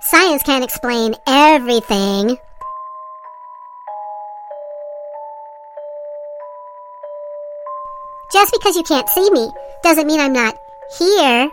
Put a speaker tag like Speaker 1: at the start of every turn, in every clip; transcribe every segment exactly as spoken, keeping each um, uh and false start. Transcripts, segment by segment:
Speaker 1: Science can't explain everything. Just because you can't see me doesn't mean I'm not here.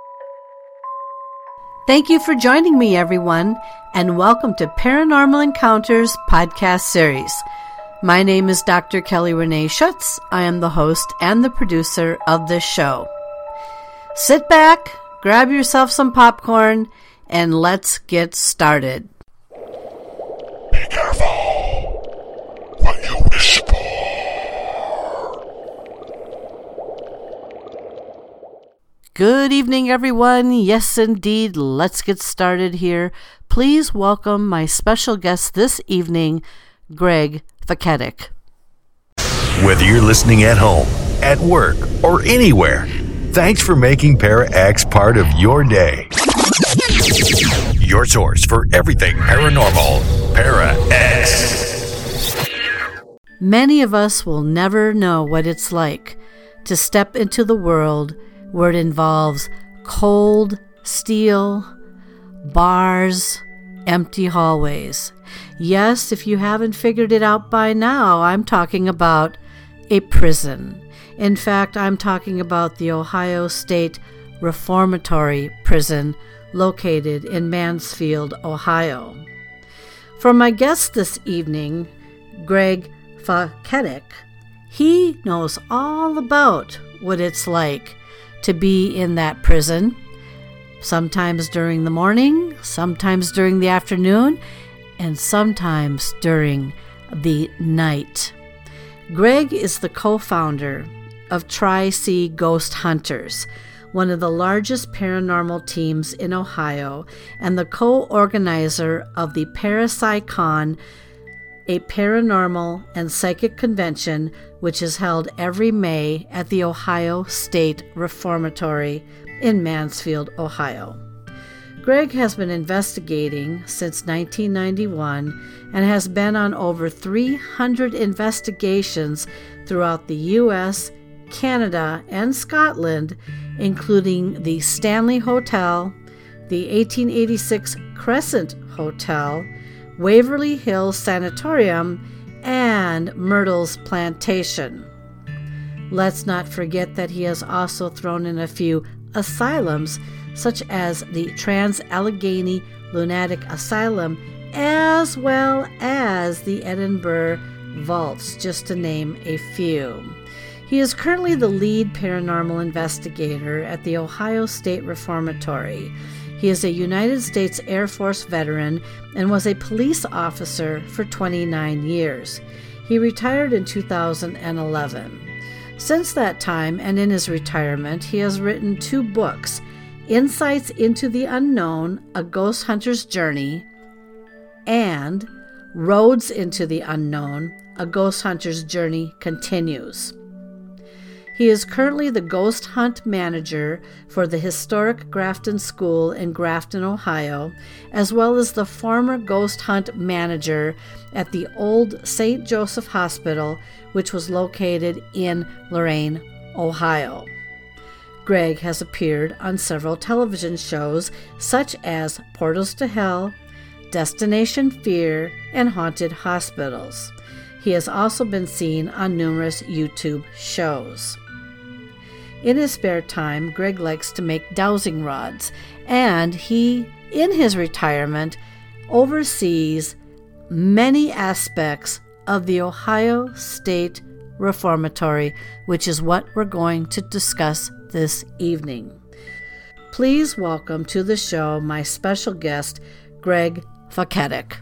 Speaker 2: Thank you for joining me, everyone, and welcome to Paranormal Encounters podcast series. My name is Doctor Kelly Renee Schutz. I am the host and the producer of this show. Sit back, grab yourself some popcorn, and let's get started.
Speaker 3: Be careful what you wish for.
Speaker 2: Good evening, everyone. Yes, indeed. Let's get started here. Please welcome my special guest this evening, Greg Vaketic.
Speaker 3: Whether you're listening at home, at work, or anywhere, thanks for making ParaX part of your day. Your source for everything paranormal, ParaX.
Speaker 2: Many of us will never know what it's like to step into the world where it involves cold steel, bars, empty hallways. Yes, if you haven't figured it out by now, I'm talking about a prison. In fact, I'm talking about the Ohio State Reformatory Prison located in Mansfield, Ohio. For my guest this evening, Greg Vaketic, he knows all about what it's like to be in that prison, sometimes during the morning, sometimes during the afternoon, and sometimes during the night. Greg is the co-founder of Tri-C Ghost Hunters, one of the largest paranormal teams in Ohio, and the co-organizer of the Parapsychon, a paranormal and psychic convention which is held every May at the Ohio State Reformatory in Mansfield, Ohio. Greg has been investigating since nineteen ninety-one and has been on over three hundred investigations throughout the U S, Canada, and Scotland, including the Stanley Hotel, the eighteen eighty-six Crescent Hotel, Waverly Hills Sanatorium, and Myrtle's Plantation. Let's not forget that he has also thrown in a few asylums, such as the Trans-Allegheny Lunatic Asylum, as well as the Edinburgh Vaults, just to name a few. He is currently the lead paranormal investigator at the Ohio State Reformatory. He is a United States Air Force veteran and was a police officer for twenty-nine years. He retired in two thousand eleven. Since that time, and in his retirement, he has written two books, Insights into the Unknown, A Ghost Hunter's Journey, and Roads into the Unknown, A Ghost Hunter's Journey Continues. He is currently the ghost hunt manager for the historic Grafton School in Grafton, Ohio, as well as the former ghost hunt manager at the old Saint Joseph Hospital, which was located in Lorain, Ohio. Greg has appeared on several television shows such as Portals to Hell, Destination Fear, and Haunted Hospitals. He has also been seen on numerous YouTube shows. In his spare time, Greg likes to make dowsing rods, and he, in his retirement, oversees many aspects of the Ohio State Reformatory, which is what we're going to discuss this evening. Please welcome to the show my special guest, Greg Vaketic.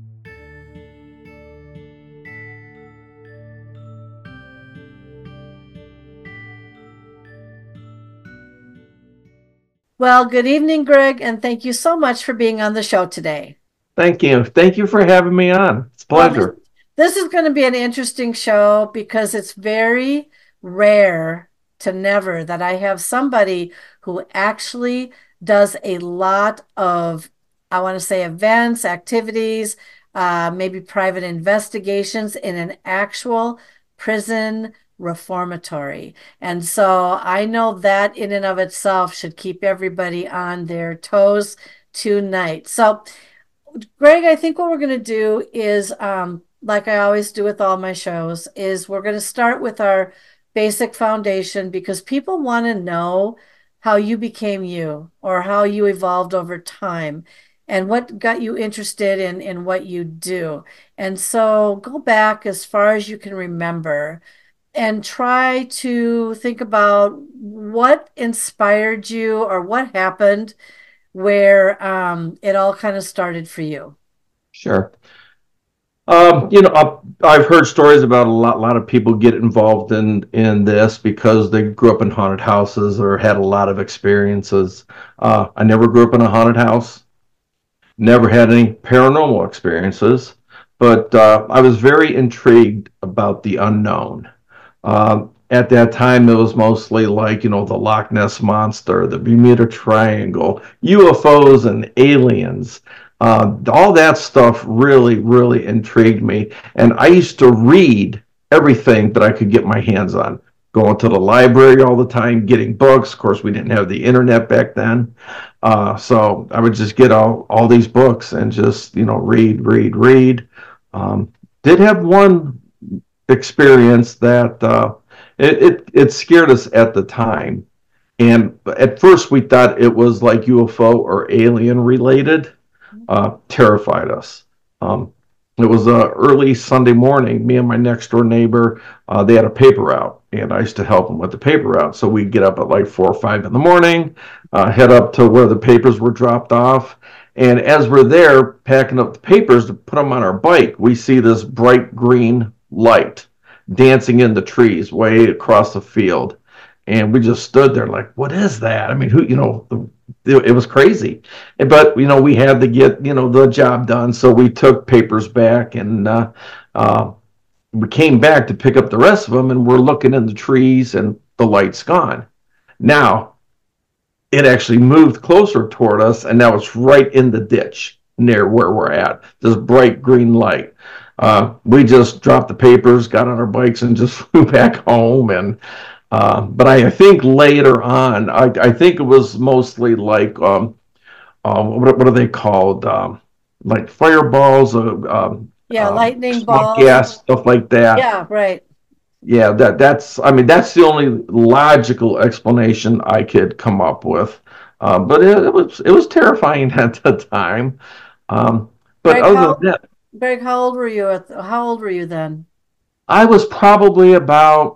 Speaker 2: Well, good evening, Greg, and thank you so much for being on the show today.
Speaker 4: Thank you. Thank you for having me on. It's a pleasure.
Speaker 2: Well, this, this is going to be an interesting show because it's very rare to never that I have somebody who actually does a lot of, I want to say, events, activities, uh, maybe private investigations in an actual prison reformatory. And so I know that in and of itself should keep everybody on their toes tonight. So, Greg, I think what we're going to do is, um, like I always do with all my shows, is we're going to start with our basic foundation because people want to know how you became you or how you evolved over time and what got you interested in in what you do. And so go back as far as you can remember and try to think about what inspired you or what happened where um, it all kind of started for you.
Speaker 4: Sure. Um, you know, I've, I've heard stories about a lot, lot of people get involved in in this because they grew up in haunted houses or had a lot of experiences. Uh, I never grew up in a haunted house, never had any paranormal experiences, but uh, I was very intrigued about the unknown. Um, at that time, it was mostly like, you know, the Loch Ness Monster, the Bermuda Triangle, U F Os and aliens. Uh, all that stuff really, really intrigued me. And I used to read everything that I could get my hands on, going to the library all the time, getting books. Of course, we didn't have the internet back then. Uh, so I would just get all, all these books and just, you know, read, read, read. Um, did have one experience that uh, it, it it scared us at the time, and at first we thought it was like U F O or alien related. Uh, terrified us. Um, it was uh, early Sunday morning. Me and my next door neighbor, uh, they had a paper route, and I used to help them with the paper route. So we'd get up at like four or five in the morning, uh, head up to where the papers were dropped off. And as we're there packing up the papers to put them on our bike, we see this bright green light dancing in the trees way across the field. And we just stood there like, what is that? I mean, who, you know, it, it was crazy. But, you know, we had to get, you know, the job done. So we took papers back and uh, uh, we came back to pick up the rest of them. And we're looking in the trees and the light's gone. Now, it actually moved closer toward us. And now it's right in the ditch near where we're at, this bright green light. Uh, we just dropped the papers, got on our bikes, and just flew back home. And uh, but I think later on, I, I think it was mostly like um, uh, what, what are they called? Um, like fireballs, uh, um,
Speaker 2: Yeah,
Speaker 4: um,
Speaker 2: lightning
Speaker 4: smoke
Speaker 2: balls.
Speaker 4: gas, stuff like that.
Speaker 2: Yeah, right.
Speaker 4: Yeah, that that's. I mean, that's the only logical explanation I could come up with. Uh, but it, it was it was terrifying at the time. Um, but
Speaker 2: Greg,
Speaker 4: other
Speaker 2: how,
Speaker 4: than that,
Speaker 2: Greg, how old were you at how old were you then?
Speaker 4: I was probably about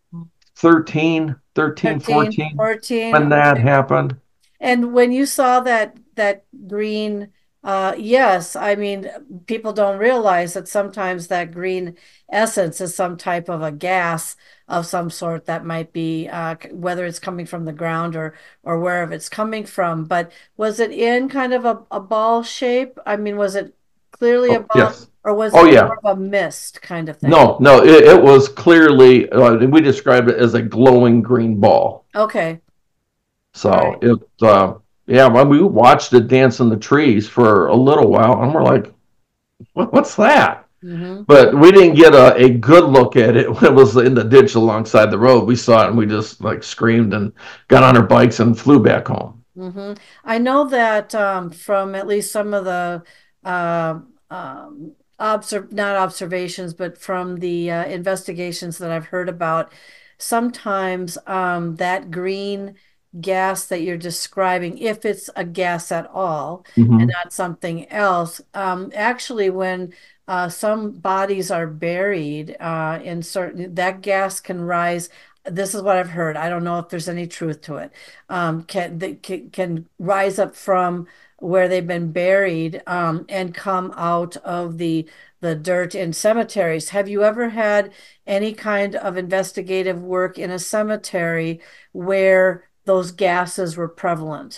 Speaker 4: thirteen, thirteen,
Speaker 2: thirteen,
Speaker 4: fourteen
Speaker 2: fourteen.
Speaker 4: when that
Speaker 2: Okay.
Speaker 4: happened.
Speaker 2: And when you saw that that green, uh, yes, I mean, people don't realize that sometimes that green essence is some type of a gas of some sort that might be, uh, c- whether it's coming from the ground or or wherever it's coming from. But was it in kind of a, a ball shape? I mean, was it clearly a
Speaker 4: Oh,
Speaker 2: ball,
Speaker 4: yes.
Speaker 2: or was
Speaker 4: Oh,
Speaker 2: it
Speaker 4: yeah.
Speaker 2: more of a mist kind of thing?
Speaker 4: No, no, it, it was clearly, uh, we described it as a glowing green ball.
Speaker 2: Okay, all
Speaker 4: So
Speaker 2: right.
Speaker 4: it, uh, yeah, well, we watched it dance in the trees for a little while, and we're like, what, what's that?
Speaker 2: Mm-hmm.
Speaker 4: But we didn't get a, a good look at it when it was in the ditch alongside the road. We saw it and we just like screamed and got on our bikes and flew back home.
Speaker 2: hmm I know that um, from at least some of the uh, um, observ not observations, but from the uh, investigations that I've heard about, sometimes um, that green gas that you're describing, if it's a gas at all and
Speaker 4: Hmm.
Speaker 2: not something else, um, actually when uh, some bodies are buried uh, in certain, that gas can rise. This is what I've heard. I don't know if there's any truth to it um, can, they can can rise up from where they've been buried um, and come out of the the dirt in cemeteries. Have you ever had any kind of investigative work in a cemetery where those gases were prevalent?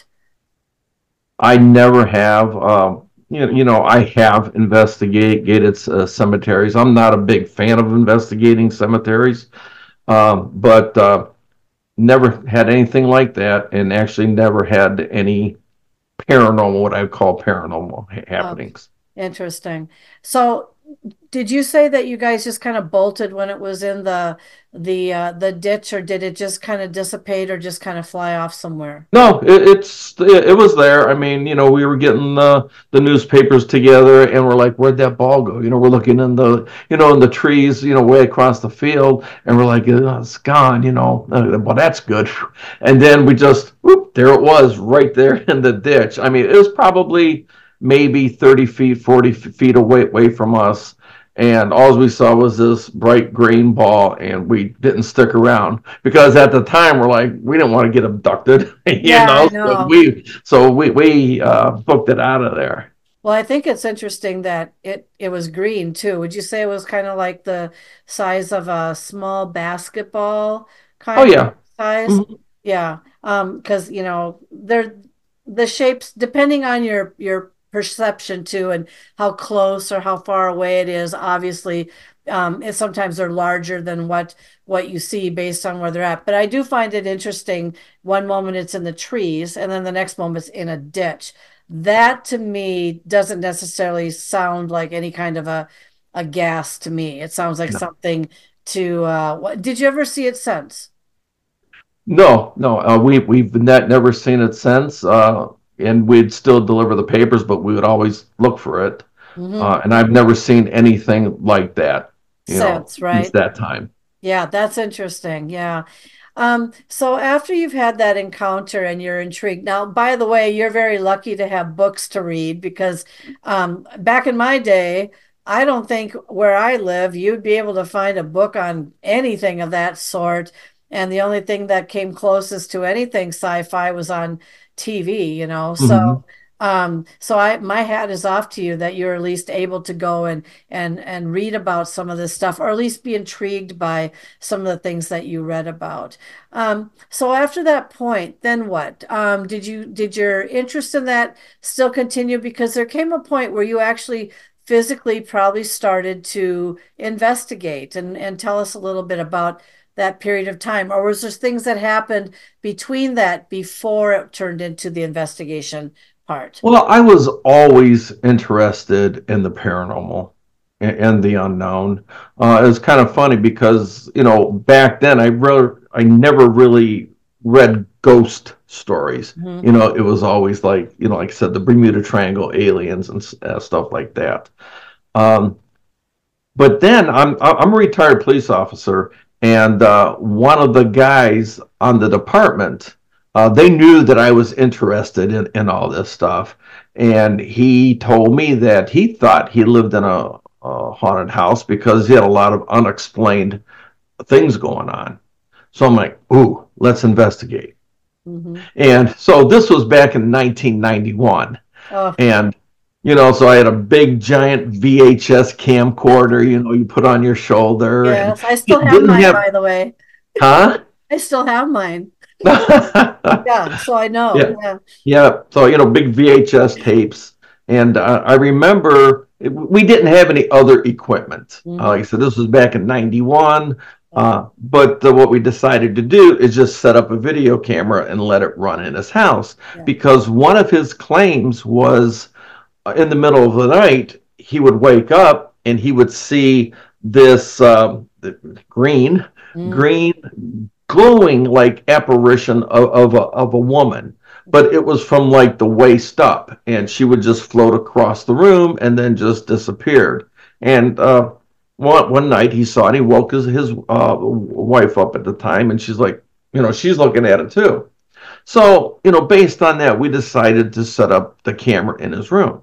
Speaker 4: I never have. Um, you know, you know, I have investigated uh, cemeteries. I'm not a big fan of investigating cemeteries, um, but uh, never had anything like that, and actually never had any paranormal, what I call paranormal ha-
Speaker 2: Okay,
Speaker 4: happenings.
Speaker 2: interesting. So Did you say that you guys just kind of bolted when it was in the the uh, the ditch, or did it just kind of dissipate or just kind of fly off somewhere?
Speaker 4: No, it, it's it, it was there. I mean, you know, we were getting the the newspapers together, and we're like, "Where'd that ball go?" You know, we're looking in the you know in the trees, you know, way across the field, and we're like, oh, "It's gone." You know, uh, well, that's good. And then we just, whoop, there it was, right there in the ditch. I mean, it was probably maybe thirty feet, forty feet away away from us. And all we saw was this bright green ball, and we didn't stick around because at the time we're like, we didn't want to get abducted, you
Speaker 2: Yeah, I
Speaker 4: know. So
Speaker 2: know.
Speaker 4: we so we we uh, booked it out of there.
Speaker 2: Well, I think it's interesting that it it was green too. Would you say it was kind of like the size of a small basketball
Speaker 4: Oh
Speaker 2: kind of
Speaker 4: yeah.
Speaker 2: size?
Speaker 4: Mhm.
Speaker 2: Yeah. Um, because you know, they're the shapes depending on your your perception too and how close or how far away it is, obviously, um, and sometimes they're larger than what what you see based on where they're at. But I do find it interesting. One moment it's in the trees, and then the next moment it's in a ditch. That to me doesn't necessarily sound like any kind of a a gas to me. It sounds like
Speaker 4: No,
Speaker 2: something to uh what did you ever see it since?
Speaker 4: no, no. Uh, we we've net, never seen it since, uh, and we'd still deliver the papers, but we would always look for it.
Speaker 2: Hmm.
Speaker 4: Uh, and I've never seen anything like that, you know,
Speaker 2: Since,
Speaker 4: since
Speaker 2: right?
Speaker 4: that time.
Speaker 2: Yeah, that's interesting. Yeah. Um, so after you've had that encounter and you're intrigued, now, by the way, you're very lucky to have books to read because um, back in my day, I don't think where I live, you'd be able to find a book on anything of that sort. And the only thing that came closest to anything sci-fi was on T V, you know. So
Speaker 4: Hmm.
Speaker 2: um, so I my hat is off to you that you're at least able to go and and and read about some of this stuff, or at least be intrigued by some of the things that you read about. Um, so after that point, then what? Um, did you did your interest in that still continue? Because there came a point where you actually physically probably started to investigate and, and tell us a little bit about that period of time. Or was there things that happened between that before it turned into the investigation part?
Speaker 4: Well, I was always interested in the paranormal and, and the unknown. Uh, it was kind of funny because you know back then I really I never really read ghost stories.
Speaker 2: Mhm.
Speaker 4: You know, it was always like you know, like I said, the Bermuda Triangle, aliens, and uh, stuff like that. Um, but then I'm I'm a retired police officer, and uh, one of the guys on the department, uh, they knew that I was interested in in all this stuff, and he told me that he thought he lived in a, a haunted house because he had a lot of unexplained things going on. So I'm like, ooh, let's investigate.
Speaker 2: Mhm.
Speaker 4: And so this was back in nineteen ninety-one.
Speaker 2: Oh,
Speaker 4: And, you know, so I had a big giant V H S camcorder, you know, you put on your shoulder and
Speaker 2: yes. I still
Speaker 4: it
Speaker 2: have
Speaker 4: didn't
Speaker 2: mine,
Speaker 4: have,
Speaker 2: by the way.
Speaker 4: huh?
Speaker 2: I still have mine. Yeah, so I know.
Speaker 4: Yeah.
Speaker 2: Yeah.
Speaker 4: Yeah. So, you know, big V H S tapes. And uh, I remember it, we didn't have any other equipment. Uh, like I
Speaker 2: Hmm.
Speaker 4: said, this was back in ninety-one. Uh, but uh, what we decided to do is just set up a video camera and let it run in his house
Speaker 2: Yeah.
Speaker 4: because one of his claims was uh, in the middle of the night, he would wake up and he would see this um, green,
Speaker 2: Mm.
Speaker 4: green, glowing like apparition of, of, a, of a woman. But it was from like the waist up, and she would just float across the room and then just disappeared. And uh, one one night he saw it. He woke his his uh, wife up at the time, and she's like, you know, she's looking at it too. So, you know, based on that, we decided to set up the camera in his room.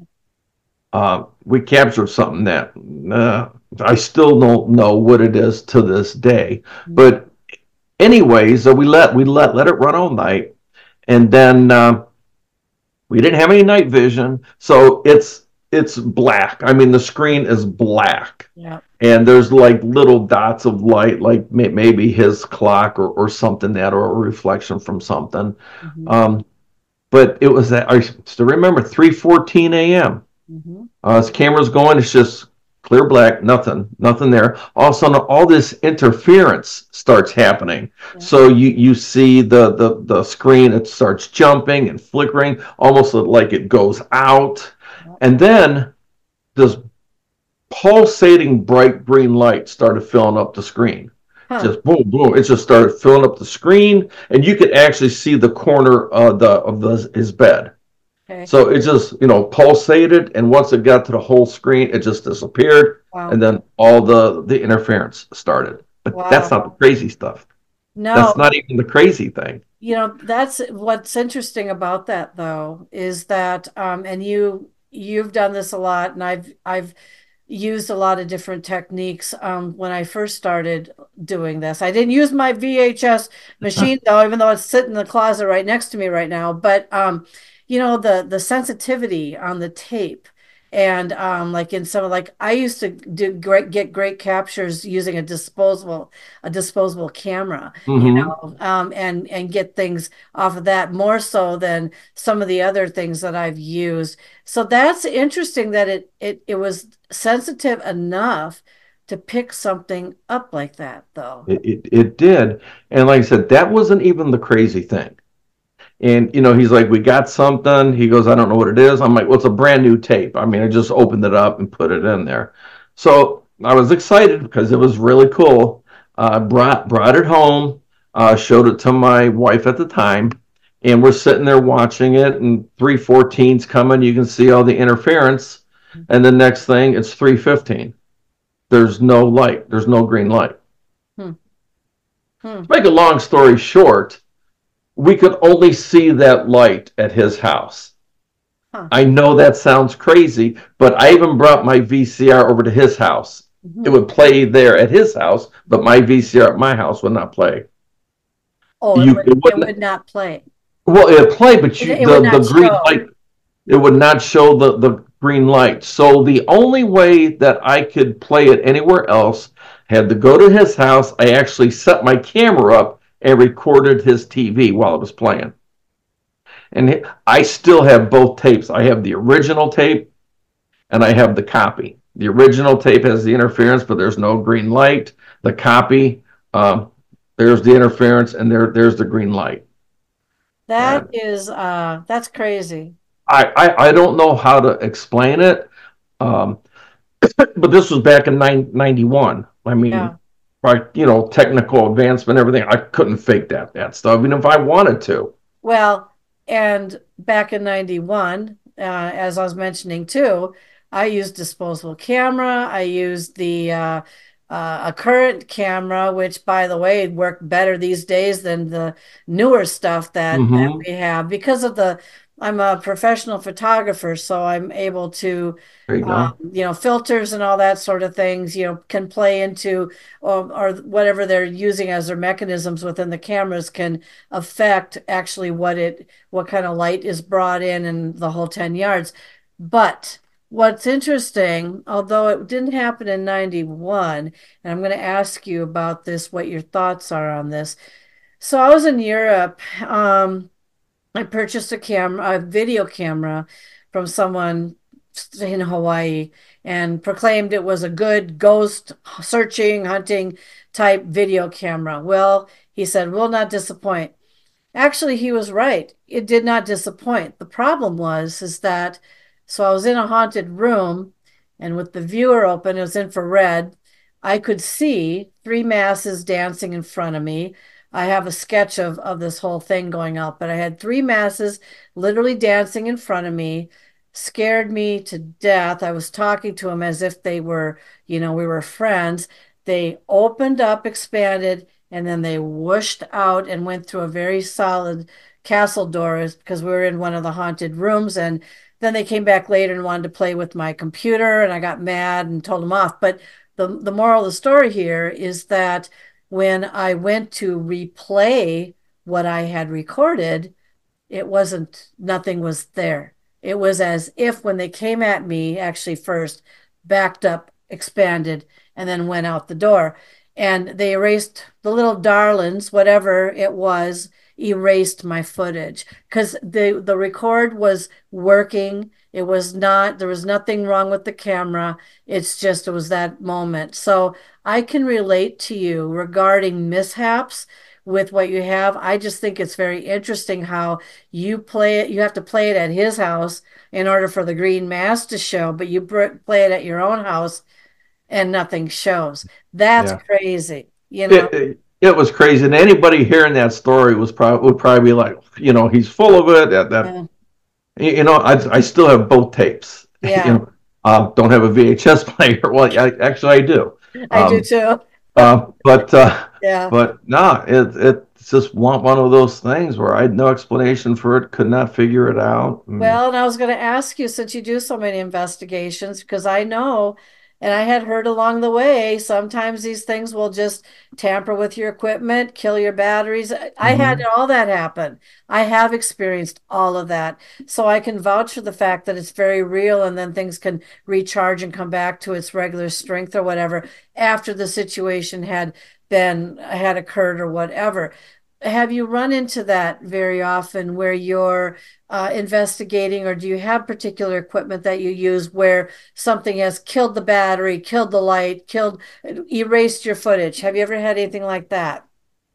Speaker 4: Uh, we captured something that uh, I still don't know what it is to this day.
Speaker 2: Mm.
Speaker 4: But anyways, uh, we let we let let it run all night, and then uh, we didn't have any night vision, so it's it's black. I mean, the screen is black,
Speaker 2: Yeah.
Speaker 4: and there's like little dots of light, like may, maybe his clock or, or something that, or a reflection from something.
Speaker 2: Hmm.
Speaker 4: Um, but it was at, I still remember three fourteen a m.
Speaker 2: Hmm.
Speaker 4: Uh, his camera's going, it's just clear black, nothing, nothing there. All of a sudden, all this interference starts happening.
Speaker 2: Yeah.
Speaker 4: So you you see the the the screen, it starts jumping and flickering, almost like it goes out,
Speaker 2: Yeah.
Speaker 4: and then this pulsating bright green light started filling up the screen.
Speaker 2: Huh.
Speaker 4: Just boom, boom. It just started filling up the screen, and you could actually see the corner of the of the, his bed.
Speaker 2: Okay.
Speaker 4: So it just, you know, pulsated, and once it got to the whole screen, it just disappeared,
Speaker 2: Wow.
Speaker 4: and then all the the interference started. But
Speaker 2: Wow.
Speaker 4: that's not the crazy stuff.
Speaker 2: No.
Speaker 4: That's not even the crazy thing.
Speaker 2: You know, that's what's interesting about that though, is that um and you you've done this a lot, and I've I've used a lot of different techniques um when I first started doing this. I didn't use my V H S machine though, even though it's sitting in the closet right next to me right now. But um, you know, the the sensitivity on the tape. And um, like in some of like I used to do great get great captures using a disposable a disposable camera, you
Speaker 4: Mm-hmm.
Speaker 2: know, um, and and get things off of that more so than some of the other things that I've used. So that's interesting that it it it was sensitive enough to pick something up like that, though.
Speaker 4: It, it it did, and like I said, that wasn't even the crazy thing. And you know, he's like, "We got something." He goes, "I don't know what it is." I'm like, "Well, it's a brand new tape." I mean, I just opened it up and put it in there. So I was excited because it was really cool. Uh, brought brought it home, uh, showed it to my wife at the time, and we're sitting there watching it. And three fourteens coming, you can see all the interference, and the next thing, it's three fifteen. There's no light. There's no green light.
Speaker 2: Hmm. Hmm.
Speaker 4: To make a long story short, we could only see that light at his house.
Speaker 2: Huh.
Speaker 4: I know that sounds crazy, but I even brought my V C R over to his house.
Speaker 2: Mhm.
Speaker 4: It would play there at his house, but my V C R at my house would not play.
Speaker 2: Oh, it
Speaker 4: You,
Speaker 2: would
Speaker 4: it
Speaker 2: it
Speaker 4: wouldn't,
Speaker 2: would not play.
Speaker 4: well, it would play, but
Speaker 2: It,
Speaker 4: you,
Speaker 2: it
Speaker 4: the,
Speaker 2: would
Speaker 4: the
Speaker 2: not
Speaker 4: green
Speaker 2: show.
Speaker 4: light, it would not show the, the green light. So the only way that I could play it anywhere else had to go to his house. I actually set my camera up and recorded his T V while it was playing. And I still have both tapes. I have the original tape and I have the copy. The original tape has the interference, but there's no green light. The copy, um, there's the interference, and there there's the green light.
Speaker 2: That
Speaker 4: And
Speaker 2: is uh that's crazy.
Speaker 4: I, I, I don't know how to explain it, um, but this was back in ninety-one. I
Speaker 2: Yeah.
Speaker 4: mean, right, you know, technical advancement, everything. I couldn't fake that that stuff, even if I wanted to.
Speaker 2: Well, and back in ninety-one, uh, as I was mentioning too, I used disposable camera. I used the uh, uh, a current camera, which, by the way, worked better these days than the newer stuff that that
Speaker 4: Mm-hmm.
Speaker 2: we have because of the. I'm a professional photographer, so I'm able to,
Speaker 4: There you
Speaker 2: um,
Speaker 4: go.
Speaker 2: you know, filters and all that sort of things, you know, can play into or, or whatever they're using as their mechanisms within the cameras can affect actually what it what kind of light is brought in and the whole ten yards. But what's interesting, although it didn't happen in ninety-one, and I'm going to ask you about this, what your thoughts are on this. So I was in Europe. Um, I purchased a camera, a video camera from someone in Hawaii and proclaimed it was a good ghost searching, hunting type video camera. Well, he said, will not disappoint. Actually, he was right. It did not disappoint. The problem was is that so I was in a haunted room and with the viewer open, it was infrared. I could see three masses dancing in front of me. I have a sketch of, of this whole thing going out, but I had three masses literally dancing in front of me, scared me to death. I was talking to them as if they were, you know, we were friends. They opened up, expanded, and then they whooshed out and went through a very solid castle door because we were in one of the haunted rooms. And then they came back later and wanted to play with my computer, and I got mad and told them off. But the, the moral of the story here is that when I went to replay what I had recorded, it wasn't, nothing was there. It was as if when they came at me, actually first backed up, expanded, and then went out the door. And they erased the little darlings, whatever it was, erased my footage because the the record was working. It was not, there was nothing wrong with the camera. It's just, it was that moment. So I can relate to you regarding mishaps with what you have. I just think it's very interesting how you play it. You have to play it at his house in order for the green mass to show, but you play it at your own house and nothing shows. That's
Speaker 4: Yeah.
Speaker 2: crazy, you know?
Speaker 4: It, it, it was crazy. And anybody hearing that story was probably would probably be like, you know, he's full of it. That, that
Speaker 2: Yeah.
Speaker 4: you know, I I still have both tapes.
Speaker 2: Yeah.
Speaker 4: You know, uh, don't have a V H S player. Well, I, actually, I do.
Speaker 2: I do
Speaker 4: Um,
Speaker 2: too.
Speaker 4: uh, but uh,
Speaker 2: Yeah.
Speaker 4: but no, it it's just one one of those things where I had no explanation for it, could not figure it out. And,
Speaker 2: Well, and I was going to ask you, since you do so many investigations, because I know, and I had heard along the way, sometimes these things will just tamper with your equipment, kill your batteries. I I had
Speaker 4: Mhm.
Speaker 2: all that happen. I have experienced all of that. So I can vouch for the fact that it's very real, and then things can recharge and come back to its regular strength or whatever after the situation had been had occurred or whatever. Have you run into that very often where you're uh, investigating, or do you have particular equipment that you use where something has killed the battery, killed the light, killed, erased your footage? Have you ever had anything like that?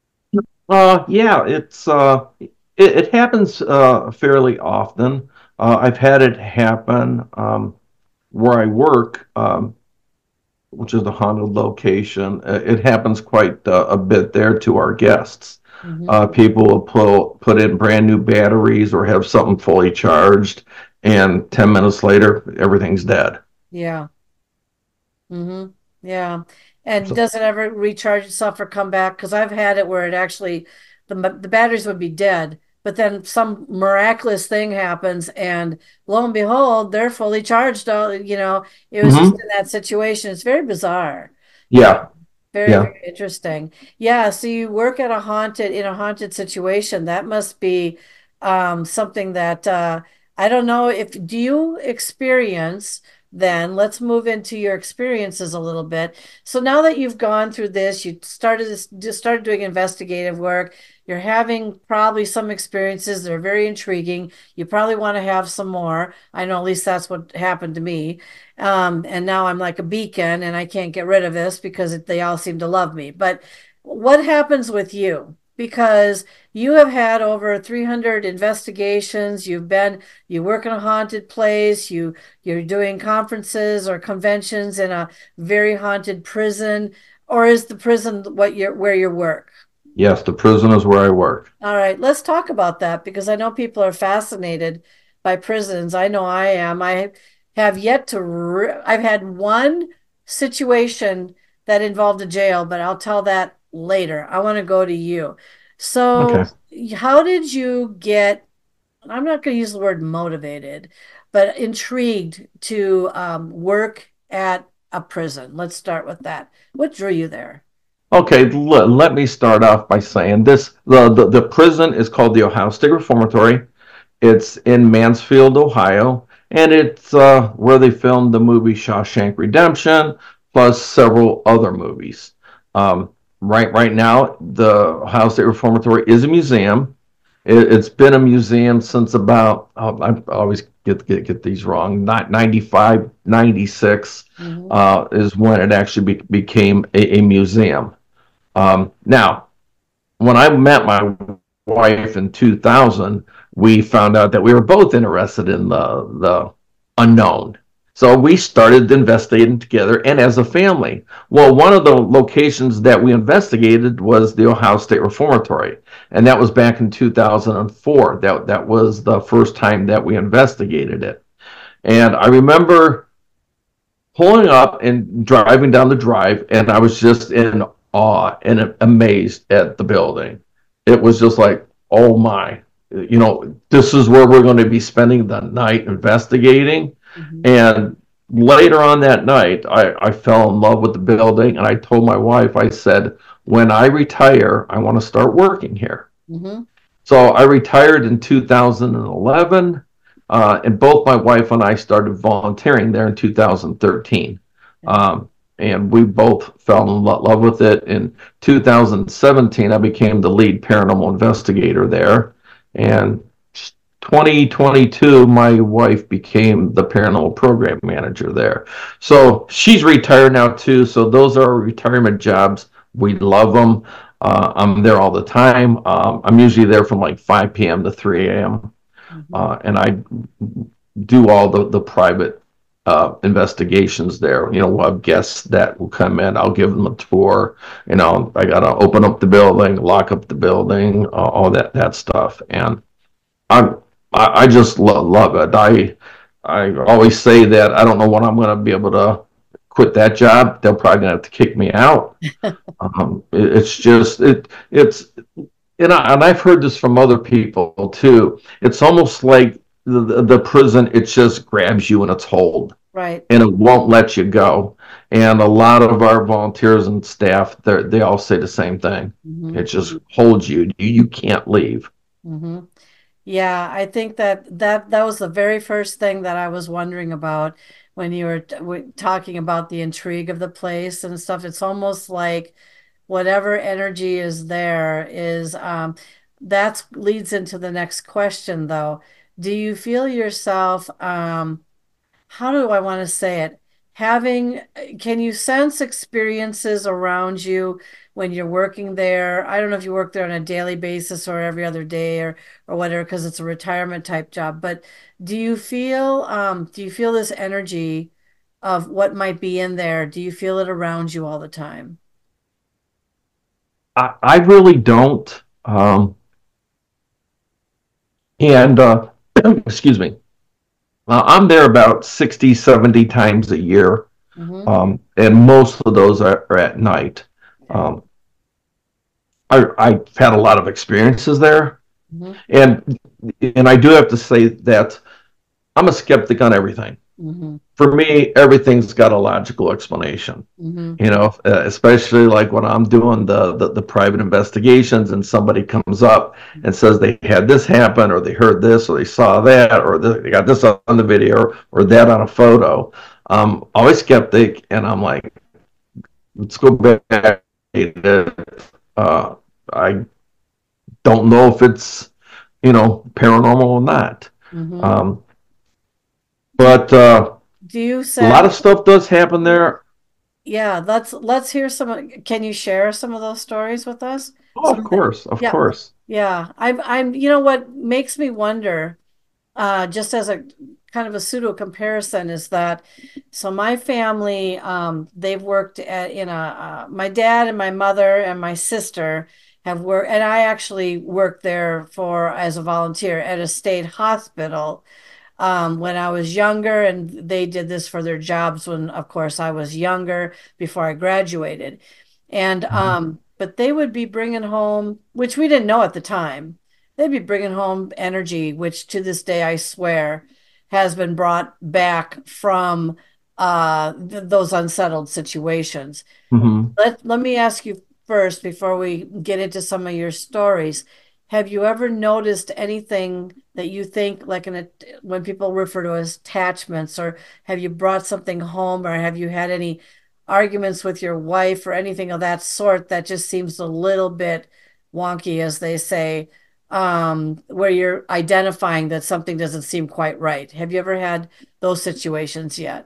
Speaker 4: Uh, yeah, it's uh, it, it happens uh, fairly often. Uh, I've had it happen um, where I work, um, which is a haunted location. Uh, It happens quite uh, a bit there to our guests.
Speaker 2: Hmm.
Speaker 4: Uh, people will put put in brand new batteries or have something fully charged, and ten minutes later, everything's dead.
Speaker 2: Yeah. Hmm. Yeah. And
Speaker 4: So,
Speaker 2: does it ever recharge itself or come back? Because I've had it where it actually, the, the batteries would be dead, but then some miraculous thing happens, and lo and behold, they're fully charged. All, you know, it was just
Speaker 4: mhm.
Speaker 2: in that situation. It's very bizarre. Yeah.
Speaker 4: Yeah,
Speaker 2: Very,
Speaker 4: yeah.
Speaker 2: very interesting. Yeah, so you work at a haunted in a haunted situation. That must be um something that uh I don't know if do you experience then let's move into your experiences a little bit. So now that you've gone through this, you started this just started doing investigative work, you're having probably some experiences that are very intriguing. You probably want to have some more. I know at least that's what happened to me. Um, and now I'm like a beacon and I can't get rid of this because it, they all seem to love me. But what happens with you? Because you have had over three hundred investigations. You've been, you work in a haunted place. You, you're doing conferences or conventions in a very haunted prison. Or is the prison what you're, where you work?
Speaker 4: Yes, the prison is where I work.
Speaker 2: All right, let's talk about that because I know people are fascinated by prisons. I know I am. I have yet to, re- I've had one situation that involved a jail, but I'll tell that later. I want to go to you.
Speaker 4: Okay.
Speaker 2: So, how did you get, I'm not going to use the word motivated, but intrigued to um, work at a prison? Let's start with that. What drew you there?
Speaker 4: Okay, let, let me start off by saying this. The, the, the prison is called the Ohio State Reformatory. It's in Mansfield, Ohio, and it's uh, where they filmed the movie Shawshank Redemption, plus several other movies. Um, right, right now, the Ohio State Reformatory is a museum. It, it's been a museum since about, oh, I always get, get, get these wrong, not ninety-five, ninety-six
Speaker 2: Mhm.
Speaker 4: uh, is when it actually be, became a, a museum. Um, now, when I met my wife in two thousand, we found out that we were both interested in the the unknown. So we started investigating together and as a family. Well, one of the locations that we investigated was the Ohio State Reformatory, and that was back in two thousand four. That that was the first time that we investigated it. And I remember pulling up and driving down the drive, and I was just in awe and amazed at the building. It was just like, oh my, you know, this is where we're going to be spending the night investigating.
Speaker 2: Mhm.
Speaker 4: And later on that night, I, I fell in love with the building, and I told my wife, I said, when I retire, I want to start working here.
Speaker 2: Mhm.
Speaker 4: So I retired in two thousand eleven, uh, and both my wife and I started volunteering there in two thousand thirteen. Um, and we both fell in lo- love with it. In two thousand seventeen, I became the lead paranormal investigator there. And twenty twenty-two, my wife became the paranormal program manager there. So she's retired now too. So those are our retirement jobs. We love them. Uh, I'm there all the time. Um, I'm usually there from like five p m to three a m.
Speaker 2: Mhm.
Speaker 4: Uh, and I do all the, the private uh, investigations there. You know, we'll have guests that will come in. I'll give them a tour. You know, I got to open up the building, lock up the building, uh, all that that stuff. And I'm I, I just lo- love it. I I always say that I don't know when I'm going to be able to quit that job. They'll probably gonna have to kick me out. um, it, it's just it it's and, I, and I've heard this from other people too. It's almost like the, the, the prison. It just grabs you in its hold
Speaker 2: Right.
Speaker 4: and it won't let you go. And a lot of our volunteers and staff, they they all say the same thing.
Speaker 2: Mm-hmm.
Speaker 4: It just holds you. You, you can't leave.
Speaker 2: Mm-hmm. Yeah, I think that that that was the very first thing that I was wondering about when you were t- w- talking about the intrigue of the place and stuff. It's almost like whatever energy is there is um that leads into the next question though. Do you feel yourself um how do I want to say it? Having, can you sense experiences around you when you're working there? I don't know if you work there on a daily basis or every other day or or whatever, because it's a retirement type job. But do you feel um do you feel this energy of what might be in there? Do you feel it around you all the time?
Speaker 4: I, I really don't. Um, and uh, excuse me. Uh, I'm there about sixty, seventy times a year,
Speaker 2: Mm-hmm.
Speaker 4: um, and most of those are, are at night.
Speaker 2: Okay.
Speaker 4: Um, I, I've had a lot of experiences there,
Speaker 2: Mm-hmm.
Speaker 4: and and I do have to say that I'm a skeptic on everything.
Speaker 2: Mm-hmm.
Speaker 4: For me, everything's got a logical explanation.
Speaker 2: Mm-hmm.
Speaker 4: You know, uh, especially like when I'm doing the, the the private investigations, and somebody comes up and says they had this happen, or they heard this, or they saw that, or they got this on the video, or that on a photo. Um, always skeptic, and I'm like, let's go back. Uh, I don't know if it's, you know, paranormal or not.
Speaker 2: Mm-hmm.
Speaker 4: Um, but uh,
Speaker 2: Do you
Speaker 4: a lot of
Speaker 2: sense?
Speaker 4: stuff does happen there.
Speaker 2: Yeah, let's let's hear some. of- Can you share some of those stories with us?
Speaker 4: Oh, of
Speaker 2: Some that,
Speaker 4: course, of
Speaker 2: yeah,
Speaker 4: course.
Speaker 2: yeah. I'm I'm. You know what makes me wonder, uh, just as a kind of a pseudo comparison, is that so my family, um, they've worked at in a uh, my dad and my mother and my sister have worked, and I actually worked there for as a volunteer at a state hospital um, when I was younger, and they did this for their jobs when, of course, I was younger before I graduated. And
Speaker 4: Mhm.
Speaker 2: um, but they would be bringing home, which we didn't know at the time, they'd be bringing home energy, which to this day I swear has been brought back from uh, th- those unsettled situations.
Speaker 4: Mhm.
Speaker 2: Let let me ask you first before we get into some of your stories. Have you ever noticed anything that you think like an at- when people refer to as attachments, or have you brought something home, or have you had any arguments with your wife or anything of that sort that just seems a little bit wonky, as they say, um, where you're identifying that something doesn't seem quite right? Have you ever had those situations yet?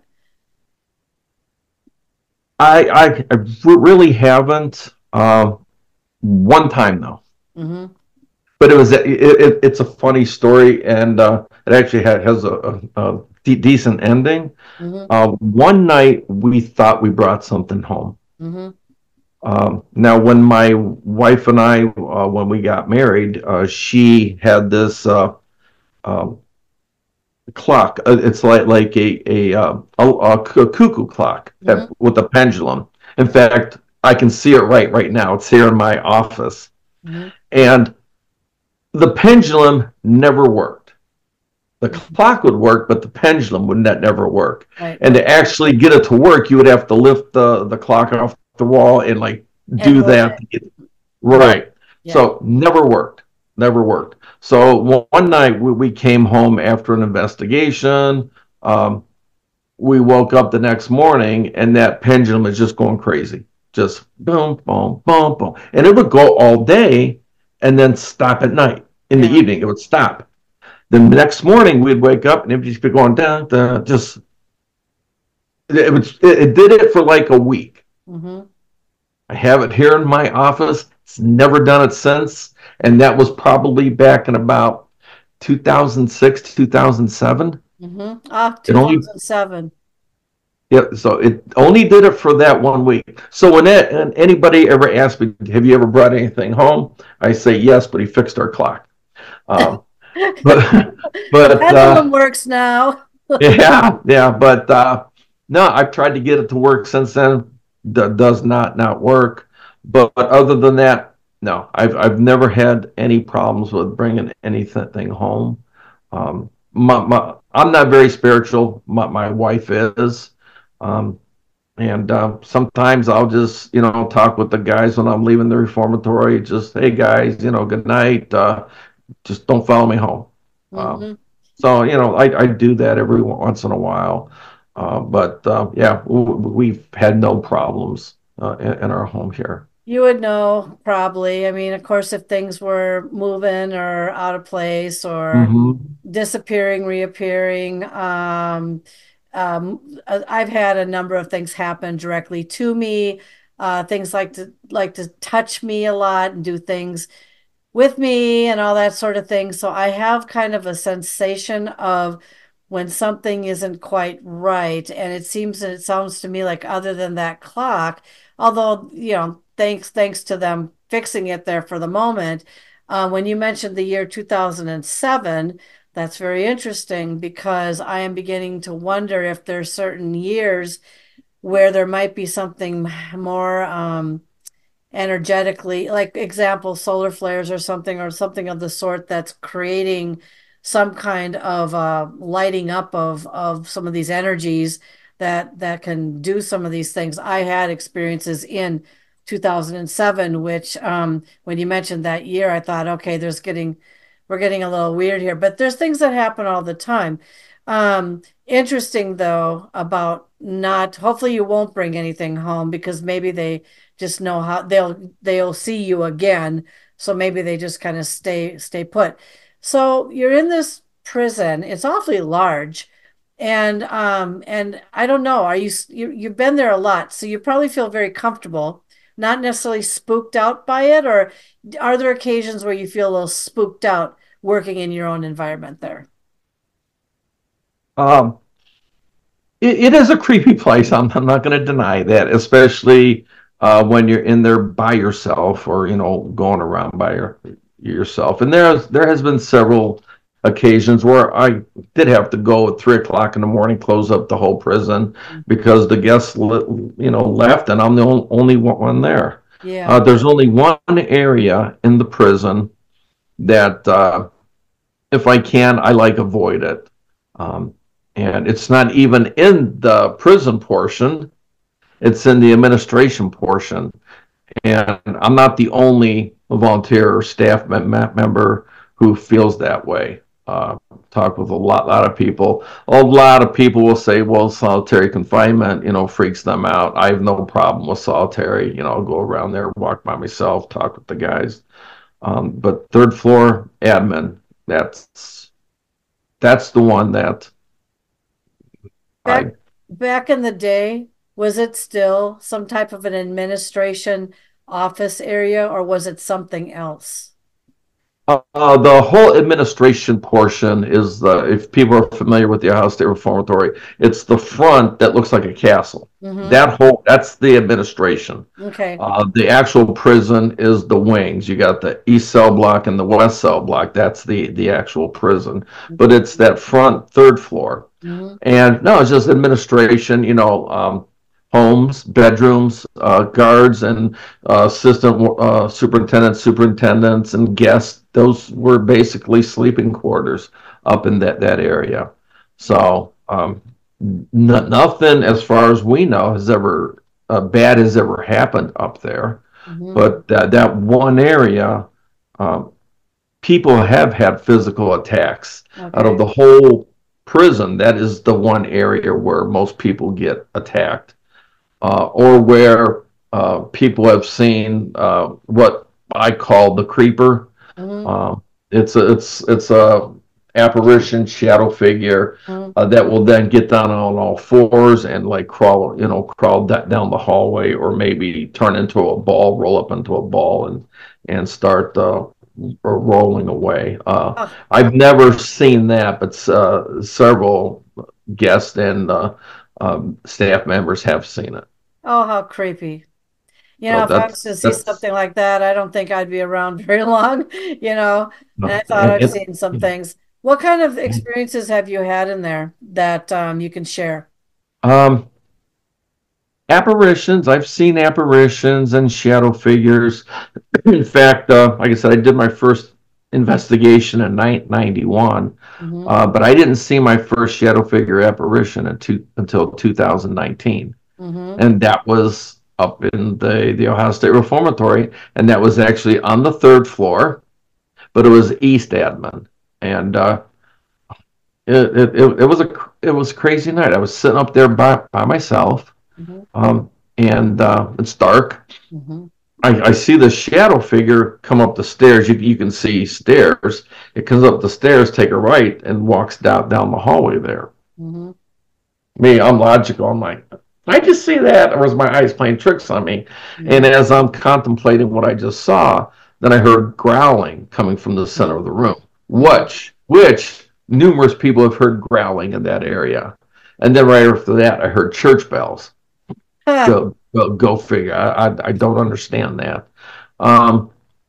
Speaker 4: I, I I really haven't. Uh, one time though,
Speaker 2: Mm-hmm.
Speaker 4: but it was it, it, it's a funny story, and uh, it actually ha- has a, a, a de- decent ending.
Speaker 2: Mm-hmm.
Speaker 4: Uh, one night we thought we brought something home.
Speaker 2: Mm-hmm.
Speaker 4: Um, now, when my wife and I, uh, when we got married, uh, she had this uh, um, clock. Uh, It's like like a a, uh, a, a cuckoo clock
Speaker 2: Mm-hmm.
Speaker 4: that, with a pendulum. In fact, I can see it right right now. It's here in my office,
Speaker 2: Mm-hmm.
Speaker 4: and the pendulum never worked. The
Speaker 2: Mm-hmm.
Speaker 4: clock would work, but the pendulum would not never work.
Speaker 2: Right.
Speaker 4: And to actually get it to work, you would have to lift the the clock off the wall and like
Speaker 2: And
Speaker 4: do
Speaker 2: rotate.
Speaker 4: that to get right.
Speaker 2: Yeah.
Speaker 4: So never worked. Never worked. So one one night we, we came home after an investigation. Um, we woke up the next morning and that pendulum is just going crazy. Just boom, boom, boom, boom. And it would go all day and then stop at night. In the
Speaker 2: Yeah.
Speaker 4: evening, it would stop. Then the next morning we'd wake up and it would just be going down, down, just it was it, it did it for like a week.
Speaker 2: Mm-hmm.
Speaker 4: I have it here in my office. It's never done it since. And that was probably back in about two thousand six, two thousand seven.
Speaker 2: Mm-hmm. Ah,
Speaker 4: It only
Speaker 2: two thousand seven.
Speaker 4: Yeah, so it only did it for that one week. So when that, and anybody ever asks me, "Have you ever brought anything home?" I say yes, but he fixed our clock. Um, but
Speaker 2: The
Speaker 4: but
Speaker 2: pendulum
Speaker 4: uh,
Speaker 2: works now.
Speaker 4: yeah, yeah, but uh, no, I've tried to get it to work since then. That does not not work. But, but other than that, no, I've I've never had any problems with bringing anything home. Um, my, my, I'm not very spiritual. My my wife is. Um, and uh, sometimes I'll just, you know, talk with the guys when I'm leaving the reformatory. Just, hey guys, you know, good night. Uh, just don't follow me home. Um,
Speaker 2: Hmm.
Speaker 4: so, you know, I, I do that every once in a while. Uh, but uh, yeah, we've had no problems uh, in, in our home here.
Speaker 2: You would know probably. I mean, of course, if things were moving or out of place or
Speaker 4: Hmm.
Speaker 2: disappearing, reappearing. Um, um, I- I've had a number of things happen directly to me. Uh, things like to like to touch me a lot and do things with me and all that sort of thing. So I have kind of a sensation of when something isn't quite right. And it seems and it sounds to me like other than that clock, although, you know, thanks thanks to them fixing it there for the moment. Uh, when you mentioned the year two thousand seven, that's very interesting because I am beginning to wonder if there's certain years where there might be something more um, energetically, like example, solar flares or something, or something of the sort that's creating some kind of uh, lighting up of of some of these energies that that can do some of these things. I had experiences in two thousand seven, which um, when you mentioned that year, I thought, okay, there's getting we're getting a little weird here, but there's things that happen all the time. Um, interesting though about not, hopefully you won't bring anything home because maybe they just know how they'll they'll see you again. So maybe they just kind of stay stay put. So you're in this prison. It's awfully large. And um and I don't know, are you, you you've been there a lot, so you probably feel very comfortable, not necessarily spooked out by it, or are there occasions where you feel a little spooked out working in your own environment there?
Speaker 4: Um, it, it is a creepy place. I'm, I'm not going to deny that, especially uh, when you're in there by yourself or, you know, going around by your, yourself. And there's, there has been several occasions where I did have to go at three o'clock in the morning, close up the whole prison because the guests, you know, left and I'm the only one there. Uh,
Speaker 2: Yeah.
Speaker 4: there's only one area in the prison that uh, if I can, I like avoid it. Um, and it's not even in the prison portion, it's in the administration portion. And I'm not the only volunteer or staff member who feels that way. Uh, talk with a lot, lot of people. A lot of people will say, well, solitary confinement, you know, freaks them out. I have no problem with solitary. You know, I'll go around there, walk by myself, talk with the guys. Um, but third floor admin, that's that's the one that I.
Speaker 2: Back back in the day, was it still some type of an administration office area or was it something else?
Speaker 4: Uh, the whole administration portion is the, if people are familiar with the Ohio State Reformatory, it's the front that looks like a castle.
Speaker 2: Mm-hmm.
Speaker 4: That whole, that's the administration.
Speaker 2: Okay.
Speaker 4: Uh, the actual prison is the wings. You got the east cell block and the west cell block. That's the the actual prison. But it's that front third floor.
Speaker 2: Mm-hmm.
Speaker 4: And no, it's just administration, you know, um, homes, bedrooms, uh, guards, and uh, assistant uh, superintendents, superintendents, and guests. Those were basically sleeping quarters up in that, that area. So um, n- nothing, as far as we know, has ever uh, bad has ever happened up there.
Speaker 2: Mm-hmm.
Speaker 4: But that, that one area, um, people have had physical attacks. Out of
Speaker 2: Okay.
Speaker 4: the whole prison, that is the one area where most people get attacked, uh, or where uh, people have seen uh, what I call the creeper.
Speaker 2: Mm-hmm.
Speaker 4: Um, it's a it's it's a apparition shadow figure
Speaker 2: Mm-hmm.
Speaker 4: uh, that will then get down on all fours and like crawl, you know, crawl that down the hallway, or maybe turn into a ball, roll up into a ball, and and start uh, rolling away. Uh,
Speaker 2: Oh,
Speaker 4: I've never seen that, but uh, several guests and uh, um, staff members have seen it.
Speaker 2: Oh, how creepy. You know,
Speaker 4: So
Speaker 2: if I
Speaker 4: that's
Speaker 2: was to see
Speaker 4: that's
Speaker 2: something like that, I don't think I'd be around very long, you know. And I
Speaker 4: no,
Speaker 2: thought
Speaker 4: and,
Speaker 2: I've
Speaker 4: and,
Speaker 2: seen some
Speaker 4: you know,
Speaker 2: things. What kind of experiences have you had in there that um, you can share?
Speaker 4: um, apparitions. I've seen apparitions and shadow figures. In fact, uh, like I said, I did my first investigation in nineteen ninety-one,
Speaker 2: Hmm.
Speaker 4: uh, but I didn't see my first shadow figure apparition until, until two thousand nineteen.
Speaker 2: Hmm.
Speaker 4: And that was up in the, the Ohio State Reformatory, and that was actually on the third floor, but it was East Admin. And uh, it, it, it, it was a it was a crazy night. I was sitting up there by, by myself,
Speaker 2: Hmm.
Speaker 4: um, and uh, it's dark.
Speaker 2: Hmm.
Speaker 4: I, I see the shadow figure come up the stairs. You, you can see stairs. It comes up the stairs, take a right, and walks down down the hallway there.
Speaker 2: Hmm.
Speaker 4: Me, I'm logical. I'm like, I just see that, or was my eyes playing tricks on me? And
Speaker 2: Hmm.
Speaker 4: as I'm contemplating what I just saw, then I heard growling coming from the center of the room,
Speaker 2: Hmm.
Speaker 4: which which numerous people have heard growling in that area. And then right after that, I heard church bells. Go go, go figure. I, I I don't understand that. Um,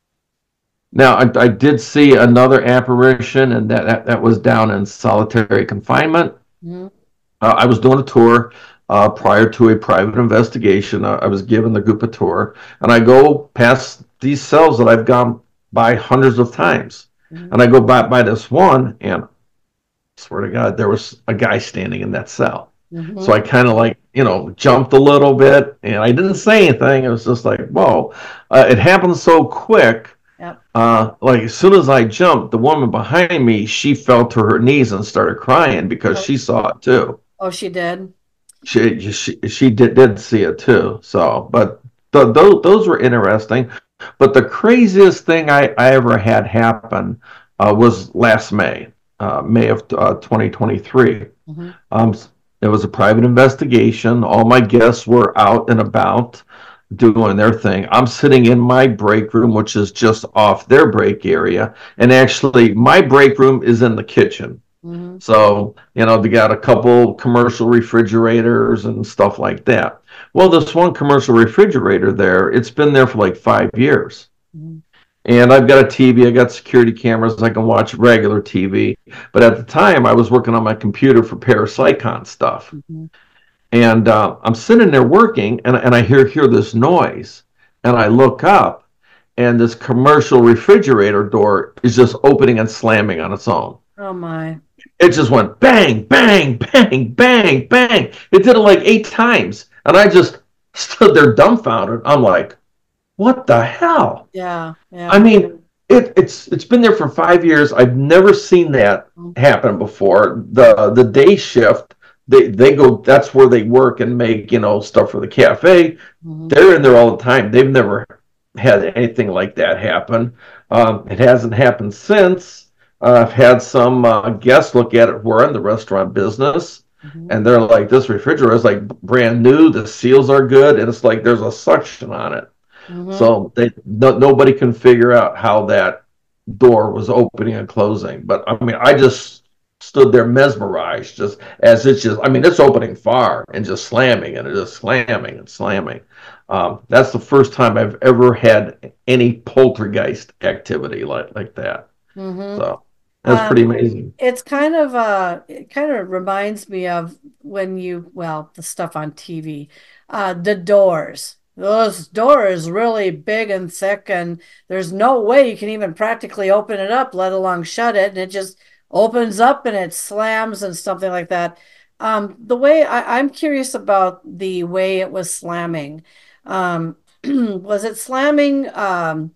Speaker 4: Now I, I did see another apparition, and that, that that was down in solitary confinement.
Speaker 2: Hmm.
Speaker 4: Uh, I was doing a tour uh, prior to a private investigation. Uh, I was given the group a tour, and I go past these cells that I've gone by hundreds of times,
Speaker 2: Hmm.
Speaker 4: and I go by by this one, and I swear to God, there was a guy standing in that cell. So
Speaker 2: Hmm.
Speaker 4: I kind of like, you know, jumped a little bit, and I didn't say anything. It was just like, whoa. Uh, it happened so quick.
Speaker 2: Yep.
Speaker 4: Uh, like as soon as I jumped, the woman behind me, she fell to her knees and started crying because
Speaker 2: Oh,
Speaker 4: she saw it too.
Speaker 2: oh, she did.
Speaker 4: She she, she did, did see it too. So, but the, those those were interesting. But the craziest thing I, I ever had happen uh, was last May, uh, May of uh, twenty twenty-three.
Speaker 2: Hmm.
Speaker 4: Um, it was a private investigation. All my guests were out and about doing their thing. I'm sitting in my break room, which is just off their break area. And actually, my break room is in the kitchen.
Speaker 2: Hmm.
Speaker 4: So, you know, they got a couple commercial refrigerators and stuff like that. Well, this one commercial refrigerator there, it's been there for like five years.
Speaker 2: Hmm.
Speaker 4: And I've got a T V, I got security cameras, I can watch regular T V. But at the time, I was working on my computer for Parapsychon stuff.
Speaker 2: Hmm.
Speaker 4: And uh, I'm sitting there working, and, and I hear, hear this noise. And I look up, and this commercial refrigerator door is just opening and slamming on its own.
Speaker 2: Oh my.
Speaker 4: It just went bang, bang, bang, bang, bang. It did it like eight times. And I just stood there dumbfounded. I'm like, what the hell?
Speaker 2: Yeah.
Speaker 4: I
Speaker 2: Yeah.
Speaker 4: mean, it, it's it's been there for five years. I've never seen that happen before. The the day shift, they they go. That's where they work and make, you know, stuff for the cafe.
Speaker 2: Hmm.
Speaker 4: They're in there all the time. They've never had anything like that happen. Um, it hasn't happened since. Uh, I've had some uh, guests look at it who are in the restaurant business,
Speaker 2: Hmm.
Speaker 4: and they're like, "This refrigerator is like brand new. The seals are good, and it's like there's a suction on it."
Speaker 2: Hmm.
Speaker 4: So they no, nobody can figure out how that door was opening and closing. But I mean, I just stood there mesmerized, just as it's just. I mean, it's opening far and just slamming and it just slamming and slamming. Um, that's the first time I've ever had any poltergeist activity like like that.
Speaker 2: Hmm.
Speaker 4: So that's pretty
Speaker 2: Um,
Speaker 4: amazing.
Speaker 2: it's kind of uh it kind of reminds me of when you, well, the stuff on T V, uh, the doors. Those doors really big and thick, and there's no way you can even practically open it up, let alone shut it, and it just opens up and it slams and something like that. Um, the way I, I'm curious about the way it was slamming. Um, was it slamming? Um,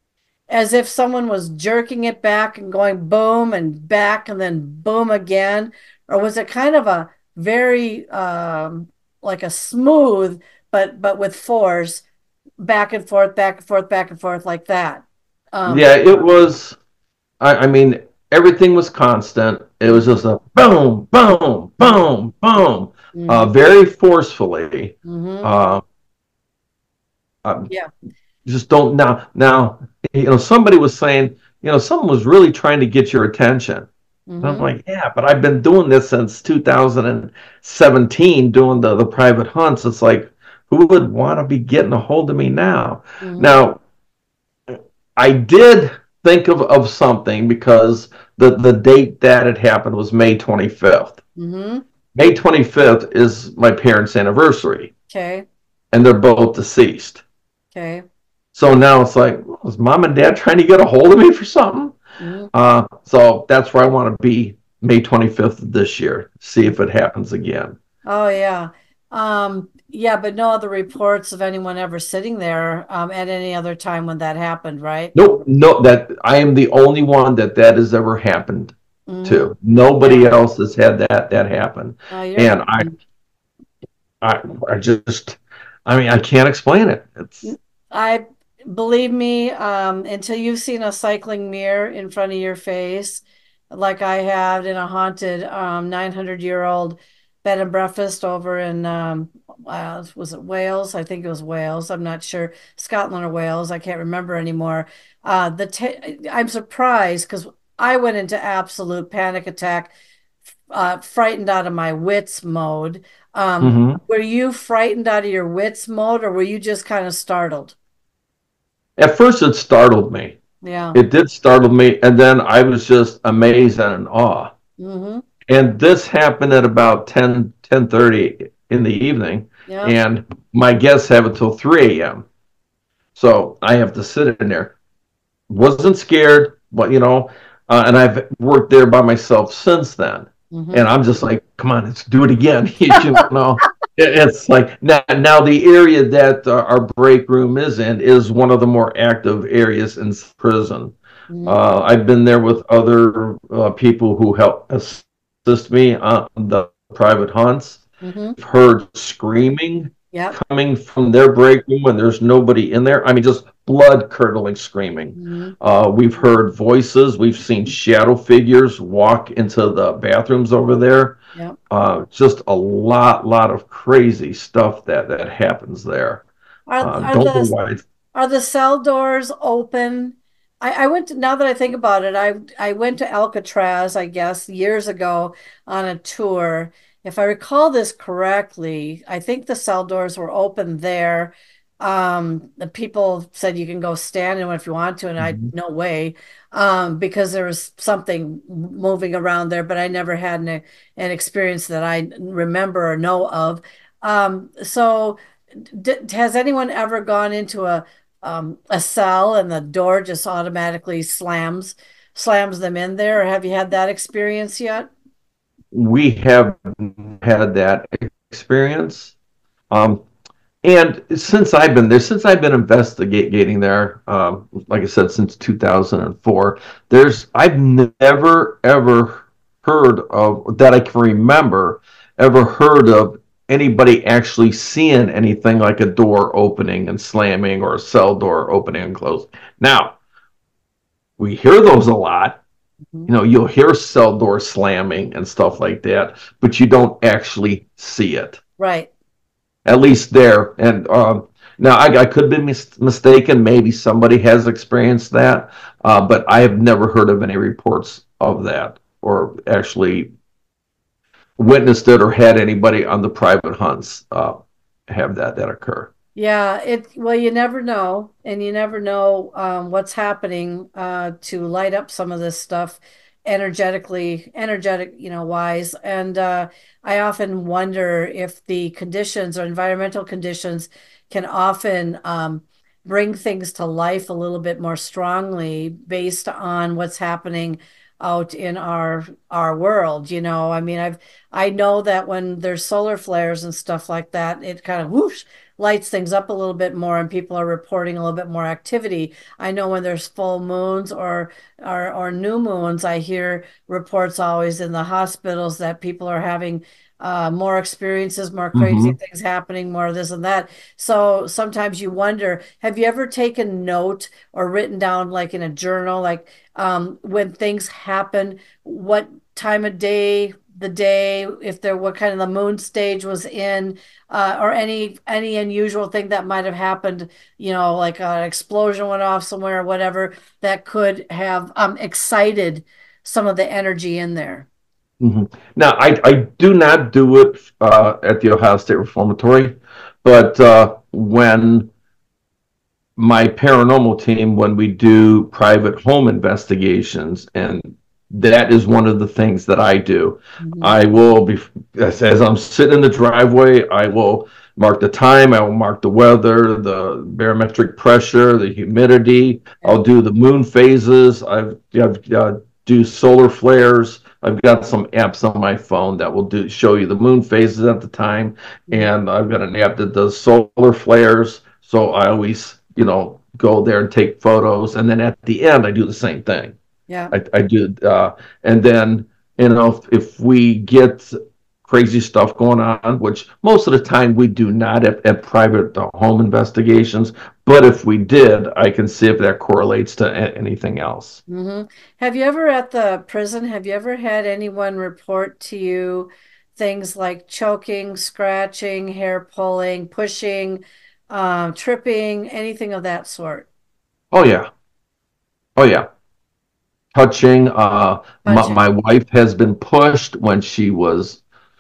Speaker 2: as if someone was jerking it back and going boom and back and then boom again? Or was it kind of a very um, like a smooth, but but with force, back and forth, back and forth, back and forth like that? Um,
Speaker 4: Yeah, it was. I, I mean, everything was constant. It was just a boom, boom, boom, boom, uh,
Speaker 2: mhm,
Speaker 4: very forcefully.
Speaker 2: mhm.
Speaker 4: Uh, I
Speaker 2: Yeah.
Speaker 4: just don't now. Now, you know, somebody was saying, you know, someone was really trying to get your attention. And I'm
Speaker 2: Mm-hmm.
Speaker 4: like, yeah, but I've been doing this since two thousand seventeen, doing the, the private hunts. It's like, who would want to be getting a hold of me now?
Speaker 2: Mm-hmm.
Speaker 4: Now, I did think of, of something because the, the date that it happened was May twenty-fifth.
Speaker 2: Mm-hmm.
Speaker 4: May twenty-fifth is my parents' anniversary,
Speaker 2: Okay.
Speaker 4: and they're both deceased.
Speaker 2: Okay.
Speaker 4: So now it's like, was mom and dad trying to get a hold of me for something?
Speaker 2: Mm-hmm.
Speaker 4: Uh, so that's where I want to be May twenty-fifth of this year, see if it happens again.
Speaker 2: Oh yeah. Um, yeah, but no other reports of anyone ever sitting there um, at any other time when that happened, right?
Speaker 4: Nope, no, that I am the only one that that has ever happened
Speaker 2: Mm-hmm.
Speaker 4: to. Nobody
Speaker 2: Yeah.
Speaker 4: else has had that that happen.
Speaker 2: Oh, you're
Speaker 4: And I, I, I just, I mean, I can't explain it. It's
Speaker 2: I believe me, um, until you've seen a cycling mirror in front of your face, like I have in a haunted um nine hundred year old bed and breakfast over in um uh, was it Wales? I think it was Wales. I'm not sure. Scotland or Wales. I can't remember anymore. Uh the t I'm surprised because I went into absolute panic attack, uh frightened out of my wits mode. Um,
Speaker 4: mhm.
Speaker 2: were you frightened out of your wits mode or were you just kind of startled?
Speaker 4: At first it startled me.
Speaker 2: Yeah.
Speaker 4: It did startle me, and then I was just amazed and in awe.
Speaker 2: Mm-hmm.
Speaker 4: And this happened at about ten ten thirty in the evening,
Speaker 2: Yeah.
Speaker 4: and my guests have until three a m. So I have to sit in there. Wasn't scared, but you know, uh, and I've worked there by myself since then.
Speaker 2: Mm-hmm.
Speaker 4: And I'm just like, come on, let's do it again. you know, it, it's like now, now the area that uh, our break room is in is one of the more active areas in prison.
Speaker 2: Mm-hmm.
Speaker 4: Uh, I've been there with other uh, people who help assist me on the private hunts.
Speaker 2: Mm-hmm.
Speaker 4: Heard screaming
Speaker 2: Yep.
Speaker 4: coming from their break room when there's nobody in there. I mean, just blood curdling screaming.
Speaker 2: Mm-hmm.
Speaker 4: Uh, we've heard voices. We've seen shadow figures walk into the bathrooms over there.
Speaker 2: Yep.
Speaker 4: Uh, just a lot, lot of crazy stuff that that happens there.
Speaker 2: Are
Speaker 4: Uh,
Speaker 2: are
Speaker 4: don't know
Speaker 2: the
Speaker 4: why. It's,
Speaker 2: are the cell doors open? I, I went to, now that I think about it, I I went to Alcatraz, I guess, years ago on a tour. If I recall this correctly, I think the cell doors were open there. Um, the people said you can go stand in one if you want to, and I
Speaker 4: Mhm.
Speaker 2: no way, um, because there was something moving around there, but I never had an an experience that I remember or know of. Um, so d has anyone ever gone into a um, a cell and the door just automatically slams slams them in there, or have you had that experience yet?
Speaker 4: we have had that experience. Um, And since I've been there, since I've been investigating there, um, like I said, since two thousand four, there's I've never ever heard of that I can remember ever heard of anybody actually seeing anything like a door opening and slamming or a cell door opening and closing. Now, we hear those a lot.
Speaker 2: Mhm.
Speaker 4: You know, you'll hear cell door slamming and stuff like that, but you don't actually see it
Speaker 2: Right.
Speaker 4: at least there. And um, now I, I could be mis- mistaken. Maybe somebody has experienced that, uh, but I have never heard of any reports of that or actually witnessed it or had anybody on the private hunts uh, have that that occur.
Speaker 2: Yeah, it well, you never know, and you never know um, what's happening uh, to light up some of this stuff energetically, energetic, you know, wise. And uh, I often wonder if the conditions or environmental conditions can often um, bring things to life a little bit more strongly based on what's happening out in our our world. You know, I mean, I've I know that when there's solar flares and stuff like that, it kind of whoosh lights things up a little bit more and people are reporting a little bit more activity. I know when there's full moons or or, or new moons, I hear reports always in the hospitals that people are having uh, more experiences, more crazy
Speaker 4: Mm-hmm.
Speaker 2: things happening, more this and that. So sometimes you wonder, have you ever taken note or written down like in a journal, like um, when things happen, what time of day, the day, if there, what kind of the moon stage was in, uh, or any any unusual thing that might have happened, you know, like an explosion went off somewhere or whatever that could have um, excited some of the energy in there.
Speaker 4: Mm-hmm. Now, I, I do not do it uh, at the Ohio State Reformatory, but uh, when my paranormal team, when we do private home investigations, and that is one of the things that I do. Mm-hmm. I will be, as, as I'm sitting in the driveway, I will mark the time, I will mark the weather, the barometric pressure, the humidity. I'll do the moon phases. I've, I've uh, do solar flares. I've got some apps on my phone that will do show you the moon phases at the time, and I've got an app that does solar flares. So I always, you know, go there and take photos, and then at the end I do the same thing.
Speaker 2: Yeah,
Speaker 4: I, I do, uh, and then you know if, if we get crazy stuff going on, which most of the time we do not at, at private uh, home investigations, but if we did, I can see if that correlates to a- anything else.
Speaker 2: Mm-hmm. Have you ever at the prison, have you ever had anyone report to you things like choking, scratching, hair pulling, pushing, um, tripping, anything of that sort?
Speaker 4: Oh yeah. Oh yeah. Touching. Uh, my, my wife has been pushed when she was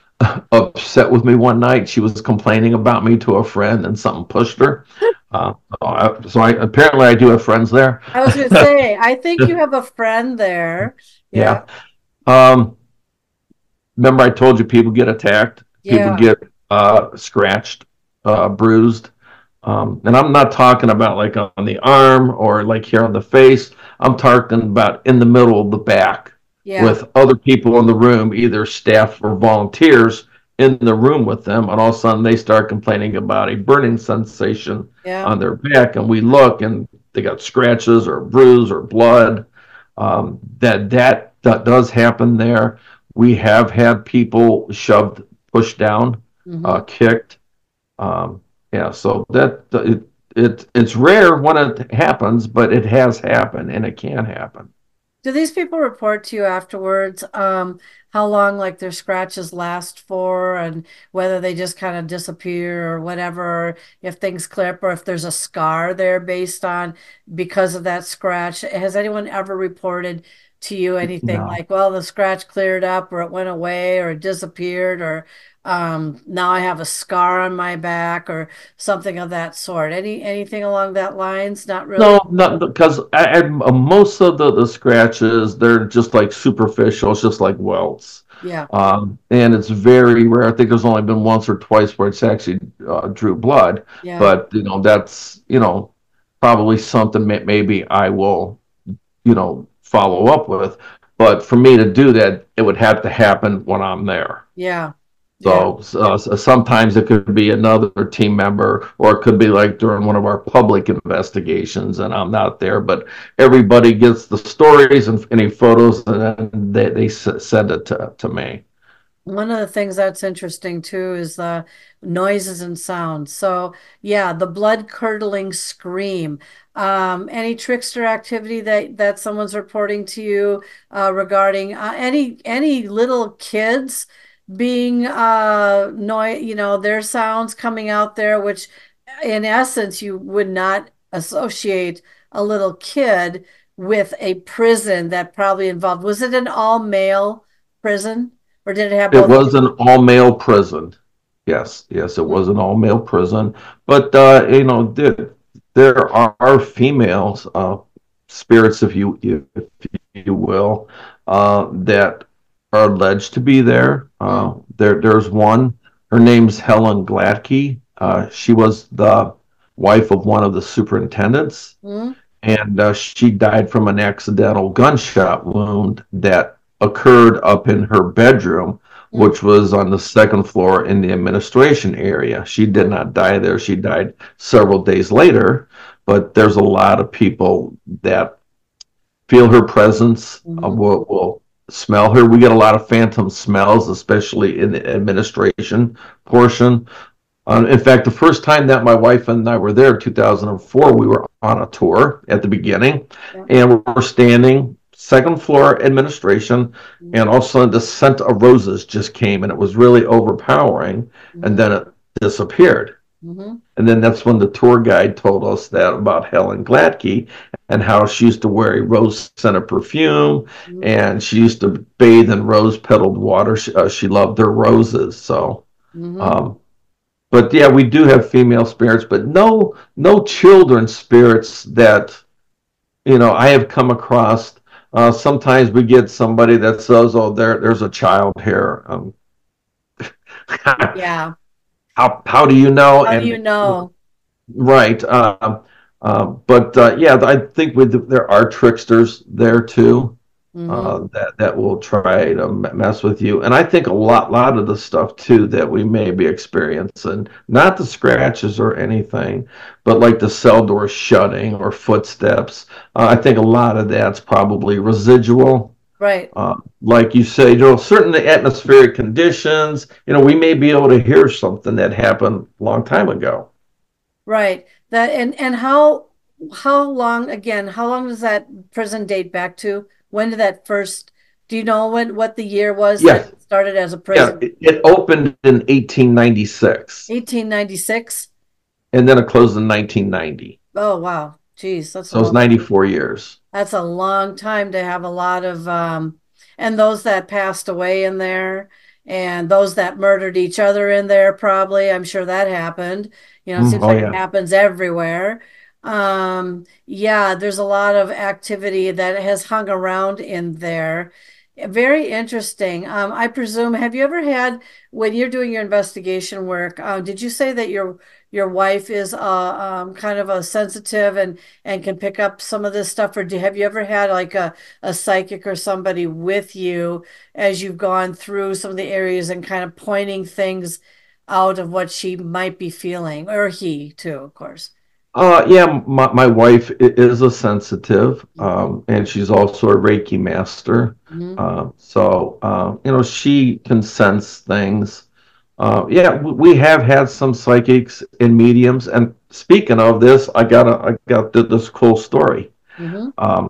Speaker 4: upset with me one night. She was complaining about me to a friend, and something pushed her. Uh, so, I, so I apparently I do have friends there.
Speaker 2: I was going to say, I think you have a friend there.
Speaker 4: Yeah. yeah. Um, remember I told you people get attacked,
Speaker 2: yeah.
Speaker 4: people get uh, scratched, uh, bruised. Um, and I'm not talking about like on the arm or like here on the face. I'm talking about in the middle of the back. Yeah. With other people in the room, either staff or volunteers in the room with them, and all of a sudden they start complaining about a burning sensation yeah. on their back, and we look and they got scratches or bruise or blood. Um, that, that that does happen there. We have had people shoved, pushed down, mm-hmm. uh, kicked. Um, yeah, so that it, it it's rare when it happens, but it has happened and it can happen.
Speaker 2: Do these people report to you afterwards um, how long like their scratches last for, and whether they just kind of disappear or whatever, if things clip or if there's a scar there based on because of that scratch? Has anyone ever reported to you anything no. like, well, the scratch cleared up or it went away or it disappeared or um, now I have a scar on my back or something of that sort? Any anything along that lines? Not really.
Speaker 4: No, not because I, I, most of the, the scratches, they're just like superficial. It's just like welts.
Speaker 2: Yeah.
Speaker 4: Um, and it's very rare. I think there's only been once or twice where it's actually uh, drew blood.
Speaker 2: Yeah.
Speaker 4: But you know, that's you know probably something may, maybe I will you know follow up with. But for me to do that, it would have to happen when I'm there.
Speaker 2: Yeah.
Speaker 4: So, yeah. uh, so sometimes it could be another team member, or it could be like during one of our public investigations, and I'm not there. But everybody gets the stories and any photos, and then they, they send it to, to me.
Speaker 2: One of the things that's interesting too is the noises and sounds. So yeah, the blood curdling scream. Um, any trickster activity that that someone's reporting to you uh, regarding uh, any any little kids being uh noise, you know, their sounds coming out there, which in essence you would not associate a little kid with a prison that probably involved. Was it an all male prison, or did it have both?
Speaker 4: It was an all male prison. Yes, yes, it was an all male prison. But uh, you know, there, there are females, uh, spirits, if you if you will, uh, that are alleged to be there. Uh, mm. There, there's one. Her name's Helen Gladkey. Uh, she was the wife of one of the superintendents, mm. and uh, she died from an accidental gunshot wound that occurred up in her bedroom, mm. which was on the second floor in the administration area. She did not die there. She died several days later. But there's a lot of people that feel her presence. Mm-hmm. Uh, will, will smell her. We get a lot of phantom smells, especially in the administration portion. Uh, in fact, the first time that my wife and I were there, two thousand four, we were on a tour at the beginning, yeah. and we were standing second floor administration, mm-hmm. and all of a sudden the scent of roses just came, and it was really overpowering, mm-hmm. and then it disappeared.
Speaker 2: Mm-hmm.
Speaker 4: And then that's when the tour guide told us that about Helen Gladkey and how she used to wear a rose scented perfume,
Speaker 2: Mm-hmm.
Speaker 4: and she used to bathe in rose petaled water. She, uh, she loved her roses. So,
Speaker 2: Mm-hmm.
Speaker 4: um, but yeah, we do have female spirits, but no, no children spirits that, you know, I have come across. Uh, sometimes we get somebody that says, "Oh, there, there's a child here." Um,
Speaker 2: Yeah.
Speaker 4: how how do you know?
Speaker 2: How do you
Speaker 4: And
Speaker 2: know?
Speaker 4: right, um, um, but uh, yeah, I think with there are tricksters there too.
Speaker 2: Mm-hmm.
Speaker 4: Uh, that that will try to mess with you. And I think a lot lot of the stuff too that we may be experiencing, not the scratches or anything, but like the cell door shutting or footsteps. Uh, I think a lot of that's probably residual.
Speaker 2: Right.
Speaker 4: Uh, like you say, you know, certain atmospheric conditions. You know, we may be able to hear something that happened a long time ago.
Speaker 2: Right. That and and how how long again, how long does that prison date back to? When did that first, do you know when what the year was that
Speaker 4: Yes,
Speaker 2: it started as a
Speaker 4: yeah,
Speaker 2: prison?
Speaker 4: it, it opened in eighteen ninety-six,
Speaker 2: eighteen ninety-six?
Speaker 4: and then it closed in nineteen ninety.
Speaker 2: Oh wow. Geez, that's a
Speaker 4: So it's
Speaker 2: long
Speaker 4: ninety-four years.
Speaker 2: that's a long time to have a lot of um and those that passed away in there and those that murdered each other in there probably. I'm sure that happened. You know, it
Speaker 4: Mm,
Speaker 2: seems
Speaker 4: oh
Speaker 2: like it
Speaker 4: yeah.
Speaker 2: happens everywhere. Um, yeah, there's a lot of activity that has hung around in there. Very interesting. Um, I presume, have you ever had, when you're doing your investigation work, uh, did you say that your your wife is uh, um, kind of a sensitive and and can pick up some of this stuff, or do have you ever had like a a psychic or somebody with you as you've gone through some of the areas and kind of pointing things out of what she might be feeling, or he too, of course.
Speaker 4: Uh, yeah, my, my wife i- is a sensitive,
Speaker 2: Mm-hmm.
Speaker 4: um, and she's also a Reiki master.
Speaker 2: Mm-hmm.
Speaker 4: Uh, so, uh, you know, she can sense things. Uh, yeah, w- we have had some psychics and mediums. And speaking of this, I got a, I got th- this cool story.
Speaker 2: Mm-hmm.
Speaker 4: Um,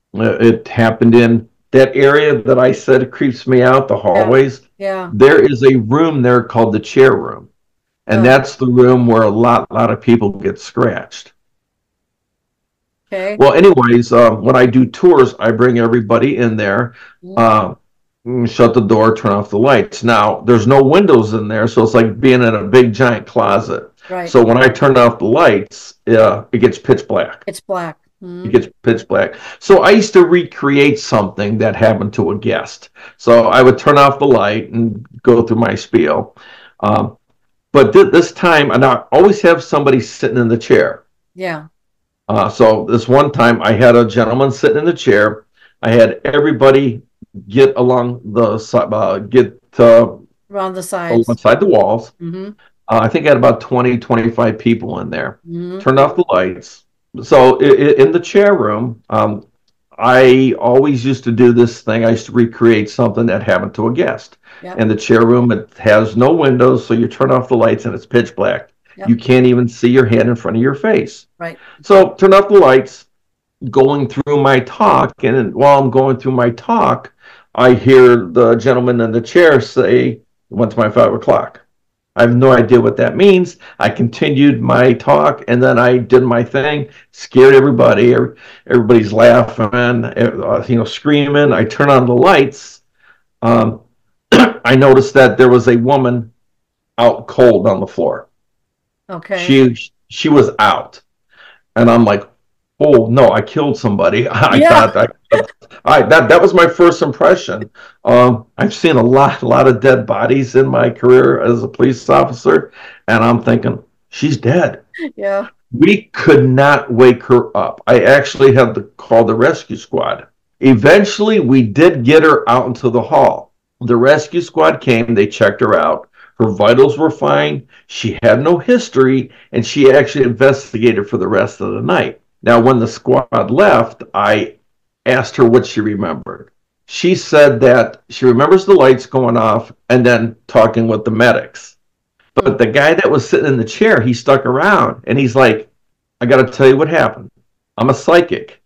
Speaker 4: it happened in that area that I said creeps me out, the
Speaker 2: Yeah.
Speaker 4: hallways.
Speaker 2: Yeah.
Speaker 4: There is a room there called the chair room. And
Speaker 2: Oh,
Speaker 4: that's the room where a lot, lot of people get scratched.
Speaker 2: okay.
Speaker 4: Well, anyways, uh, when I do tours, I bring everybody in there,
Speaker 2: Mhm.
Speaker 4: uh, mm, shut the door, turn off the lights. Now, there's no windows in there, so it's like being in a big giant closet.
Speaker 2: Right.
Speaker 4: So when I turn off the lights, uh, it gets pitch black.
Speaker 2: It's black.
Speaker 4: It
Speaker 2: Mhm.
Speaker 4: gets pitch black. So I used to recreate something that happened to a guest. So I would turn off the light and go through my spiel. Um, but th- this time, and I always have somebody sitting in the chair.
Speaker 2: Yeah.
Speaker 4: Uh, so this one time, I had a gentleman sitting in the chair. I had everybody get along the si- uh, get uh,
Speaker 2: Around the sides.
Speaker 4: alongside the walls.
Speaker 2: Mm-hmm.
Speaker 4: Uh, I think I had about twenty, twenty-five people in there.
Speaker 2: Mm-hmm.
Speaker 4: Turned off the lights. So i- i- in the chair room, um, I always used to do this thing. I used to recreate something that happened to a guest.
Speaker 2: Yep.
Speaker 4: And the chair room, it has no windows, so you turn off the lights and it's pitch black.
Speaker 2: Yep.
Speaker 4: You can't even see your hand in front of your face.
Speaker 2: Right.
Speaker 4: So turn off the lights, going through my talk, and while I'm going through my talk, I hear the gentleman in the chair say, "Went to my five o'clock." I have no idea what that means. I continued my talk, and then I did my thing, scared everybody. Everybody's laughing, uh, you know, screaming. I turn on the lights. Um, I noticed that there was a woman out cold on the floor.
Speaker 2: Okay.
Speaker 4: She she was out, and I'm like, "Oh no, I killed somebody." I
Speaker 2: Yeah.
Speaker 4: thought I, I that that was my first impression. Um, I've seen a lot a lot of dead bodies in my career as a police officer, and I'm thinking she's dead.
Speaker 2: Yeah.
Speaker 4: We could not wake her up. I actually had to call the rescue squad. Eventually, we did get her out into the hall. The rescue squad came, they checked her out. Her vitals were fine. She had no history, and she actually investigated for the rest of the night. Now, when the squad left, I asked her what she remembered. She said that she remembers the lights going off and then talking with the medics. But the guy that was sitting in the chair, he stuck around, and he's like, "I got to tell you what happened. I'm a psychic.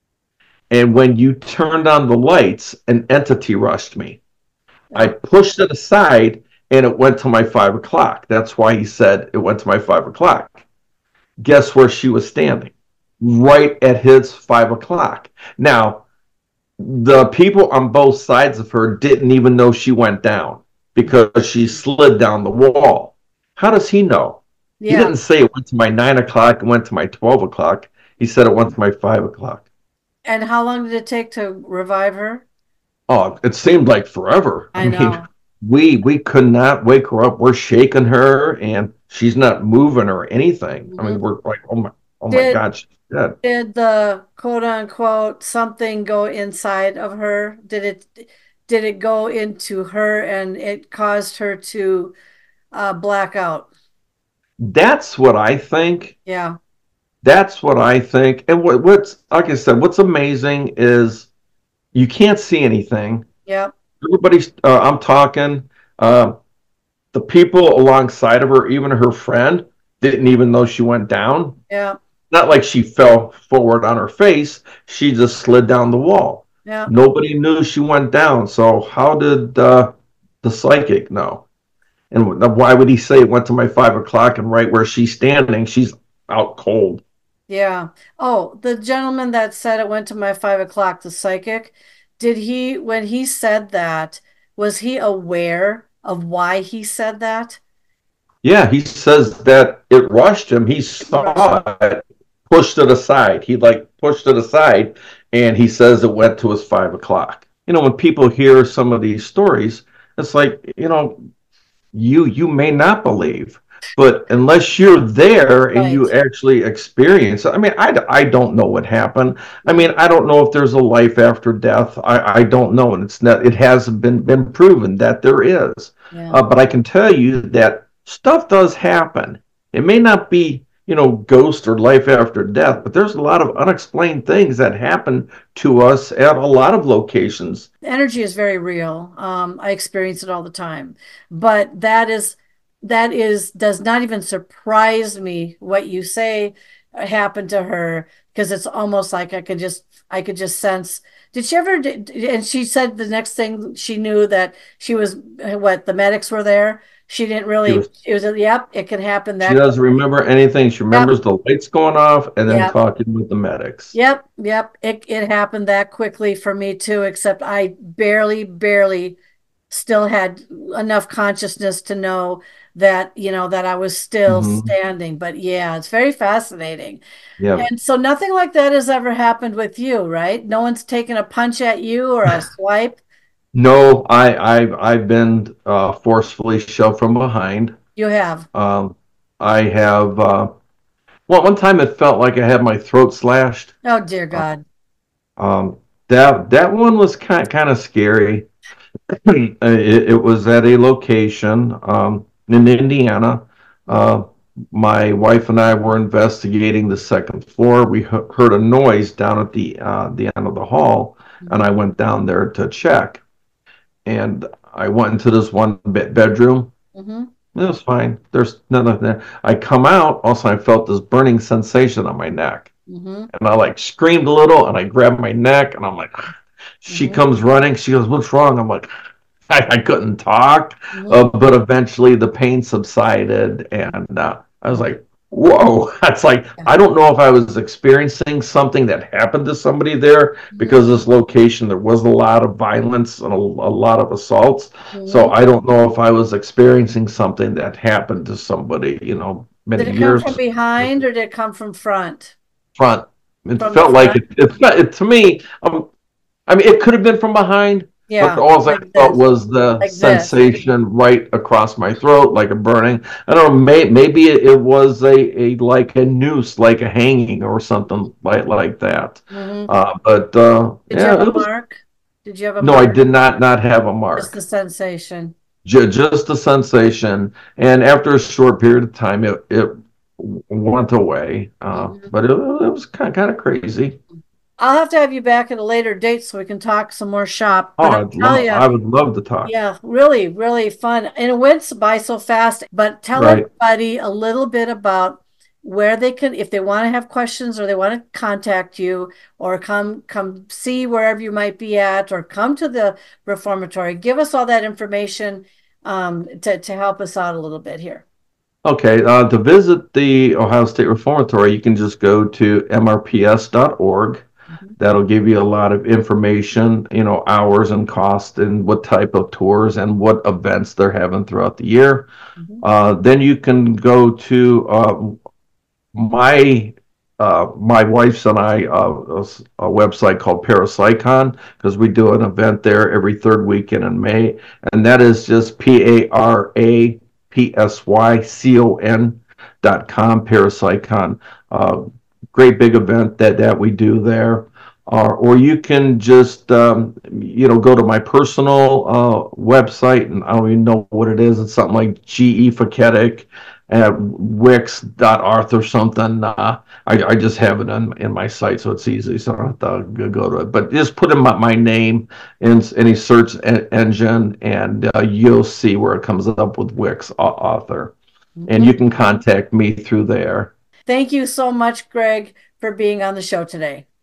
Speaker 4: And when you turned on the lights, an entity rushed me. I pushed it aside, and it went to my five o'clock. That's why he said it went to my five o'clock. Guess where she was standing? Right at his five o'clock. Now, the people on both sides of her didn't even know she went down because she slid down the wall. How does he know? He
Speaker 2: Yeah.
Speaker 4: didn't say it went to my nine o'clock and went to my twelve o'clock. He said it went to my five o'clock.
Speaker 2: And how long did it take to revive her?
Speaker 4: Oh, it seemed like forever.
Speaker 2: I
Speaker 4: I mean,
Speaker 2: know.
Speaker 4: we we could not wake her up. We're shaking her, and she's not moving or anything. I mean,
Speaker 2: Mhm.
Speaker 4: we're like, oh my, oh my
Speaker 2: Did
Speaker 4: God, she's dead.
Speaker 2: did the quote unquote something go inside of her? Did it did it go into her and it caused her to uh, black out?
Speaker 4: That's what I think.
Speaker 2: Yeah.
Speaker 4: That's what I think. And what, what's like I said, what's amazing is you can't see anything.
Speaker 2: Yep.
Speaker 4: Everybody's. Uh, I'm talking. Uh, the people alongside of her, even her friend, didn't even know she went down.
Speaker 2: Yeah.
Speaker 4: Not like she fell forward on her face. She just slid down the wall.
Speaker 2: Yeah.
Speaker 4: Nobody knew she went down. So how did uh, the psychic know? And why would he say it went to my five o'clock and right where she's standing, she's out cold?
Speaker 2: Yeah. Oh, the gentleman that said it went to my five o'clock, the psychic, did he, when he said that, was he aware of why he said that?
Speaker 4: Yeah, he says that it rushed him. He
Speaker 2: Russia.
Speaker 4: saw it, pushed it aside. He like pushed it aside, and he says it went to his five o'clock. You know, when people hear some of these stories, it's like, you know, you you may not believe, but unless you're there and
Speaker 2: Right.
Speaker 4: you actually experience it, I mean, I, I don't know what happened. I mean, I don't know if there's a life after death. I, I don't know, and it's not. It hasn't been been proven that there is.
Speaker 2: Yeah.
Speaker 4: Uh, but I can tell you that stuff does happen. It may not be, you know, ghost or life after death, but there's a lot of unexplained things that happen to us at a lot of locations.
Speaker 2: Energy is very real. Um, I experience it all the time. But that is that is does not even surprise me what you say happened to her because it's almost like I could just I could just sense. Did she ever? And she said the next thing she knew that she was what the medics were there. She didn't
Speaker 4: She
Speaker 2: really.
Speaker 4: was
Speaker 2: It was a, yep. It can happen
Speaker 4: She
Speaker 2: that.
Speaker 4: doesn't remember anything. She
Speaker 2: Yep.
Speaker 4: remembers the lights going off and then
Speaker 2: Yep.
Speaker 4: talking with the medics.
Speaker 2: Yep, yep. It it happened that quickly for me too, except I barely, barely still had enough consciousness to know that, you know, that I was still
Speaker 4: Hmm.
Speaker 2: standing. But yeah, it's very fascinating.
Speaker 4: Yeah.
Speaker 2: And so nothing like that has ever happened with you, right? No one's taken a punch at you or a swipe.
Speaker 4: No, I, I've I've been uh, forcefully shoved from behind.
Speaker 2: You have.
Speaker 4: Um, I have. Uh, well, one time it felt like I had my throat slashed.
Speaker 2: Oh, dear
Speaker 4: Uh,
Speaker 2: God.
Speaker 4: um, that that one was kind kind of scary. it, it was at a location um, in Indiana. Uh, my wife and I were investigating the second floor. We he- heard a noise down at the uh, the end of the hall, and I went down there to check. And I went into this one bed bedroom.
Speaker 2: Mm-hmm.
Speaker 4: It was fine. There's nothing there. I come out. Also, I felt this burning sensation on my neck,
Speaker 2: Mm-hmm.
Speaker 4: and I like screamed a little, and I grabbed my neck, and I'm like, she
Speaker 2: Mm-hmm.
Speaker 4: comes running. She goes, "What's wrong?" I'm like, I, I couldn't talk,
Speaker 2: Mm-hmm.
Speaker 4: uh, but eventually the pain subsided, and uh, I was like, "Whoa!" It's like I don't know if I was experiencing something that happened to somebody there because this location there was a lot of violence and a, a lot of assaults. So
Speaker 2: Mm-hmm.
Speaker 4: I don't know if I was experiencing something that happened to somebody, you know,
Speaker 2: Did
Speaker 4: many
Speaker 2: it come
Speaker 4: years
Speaker 2: from behind or did it come from front?
Speaker 4: front. It
Speaker 2: From the
Speaker 4: felt like
Speaker 2: front?
Speaker 4: it. It, felt, it to me. Um, I mean, it could have been from behind, but
Speaker 2: Yeah,
Speaker 4: all I
Speaker 2: like
Speaker 4: felt
Speaker 2: this,
Speaker 4: was the
Speaker 2: like this.
Speaker 4: sensation right across my throat, like a burning. I don't know. May, maybe it, it was a, a like a noose, like a hanging or something like like that.
Speaker 2: Mm-hmm.
Speaker 4: Uh, but uh,
Speaker 2: Did you
Speaker 4: yeah,
Speaker 2: have a
Speaker 4: it was.
Speaker 2: mark? Did you have a
Speaker 4: No, I
Speaker 2: mark?
Speaker 4: did not not have a
Speaker 2: Just the
Speaker 4: mark.
Speaker 2: sensation.
Speaker 4: Ju- just the sensation, and after a short period of time, it it went away. Uh,
Speaker 2: Mhm.
Speaker 4: but it, it was kind kind of crazy.
Speaker 2: I'll have to have you back at a later date so we can talk some more shop.
Speaker 4: Oh,
Speaker 2: But I'll
Speaker 4: I'd
Speaker 2: tell
Speaker 4: love.
Speaker 2: you,
Speaker 4: I would love to talk.
Speaker 2: yeah, really, really fun. And it went by so fast. But tell
Speaker 4: Right.
Speaker 2: everybody a little bit about where they can, if they want to have questions or they want to contact you or come come see wherever you might be at or come to the reformatory. Give us all that information um, to, to help us out a little bit here.
Speaker 4: Okay, uh, to visit the Ohio State Reformatory, you can just go to m r p s dot org.
Speaker 2: Mhm.
Speaker 4: That'll give you a lot of information, you know, hours and cost and what type of tours and what events they're having throughout the year.
Speaker 2: Mhm.
Speaker 4: Uh, then you can go to uh, my uh, my wife's and I uh, a website called Parapsychon, because we do an event there every third weekend in May, and that is just P A R A P S Y C O N dot com, Parapsychon. Uh, great big event that that we do there. Uh, or you can just um, you know go to my personal uh, website, and I don't even know what it is. It's something like G E Faketic at wix dot arth or something. Uh, I, I just have it in, in my site, so it's easy, so I don't have to go to it. But just put in my, my name in any search en- engine, and uh, you'll see where it comes up with Wix author. And you can contact me through there.
Speaker 2: Thank you so much, Greg, for being on the show today.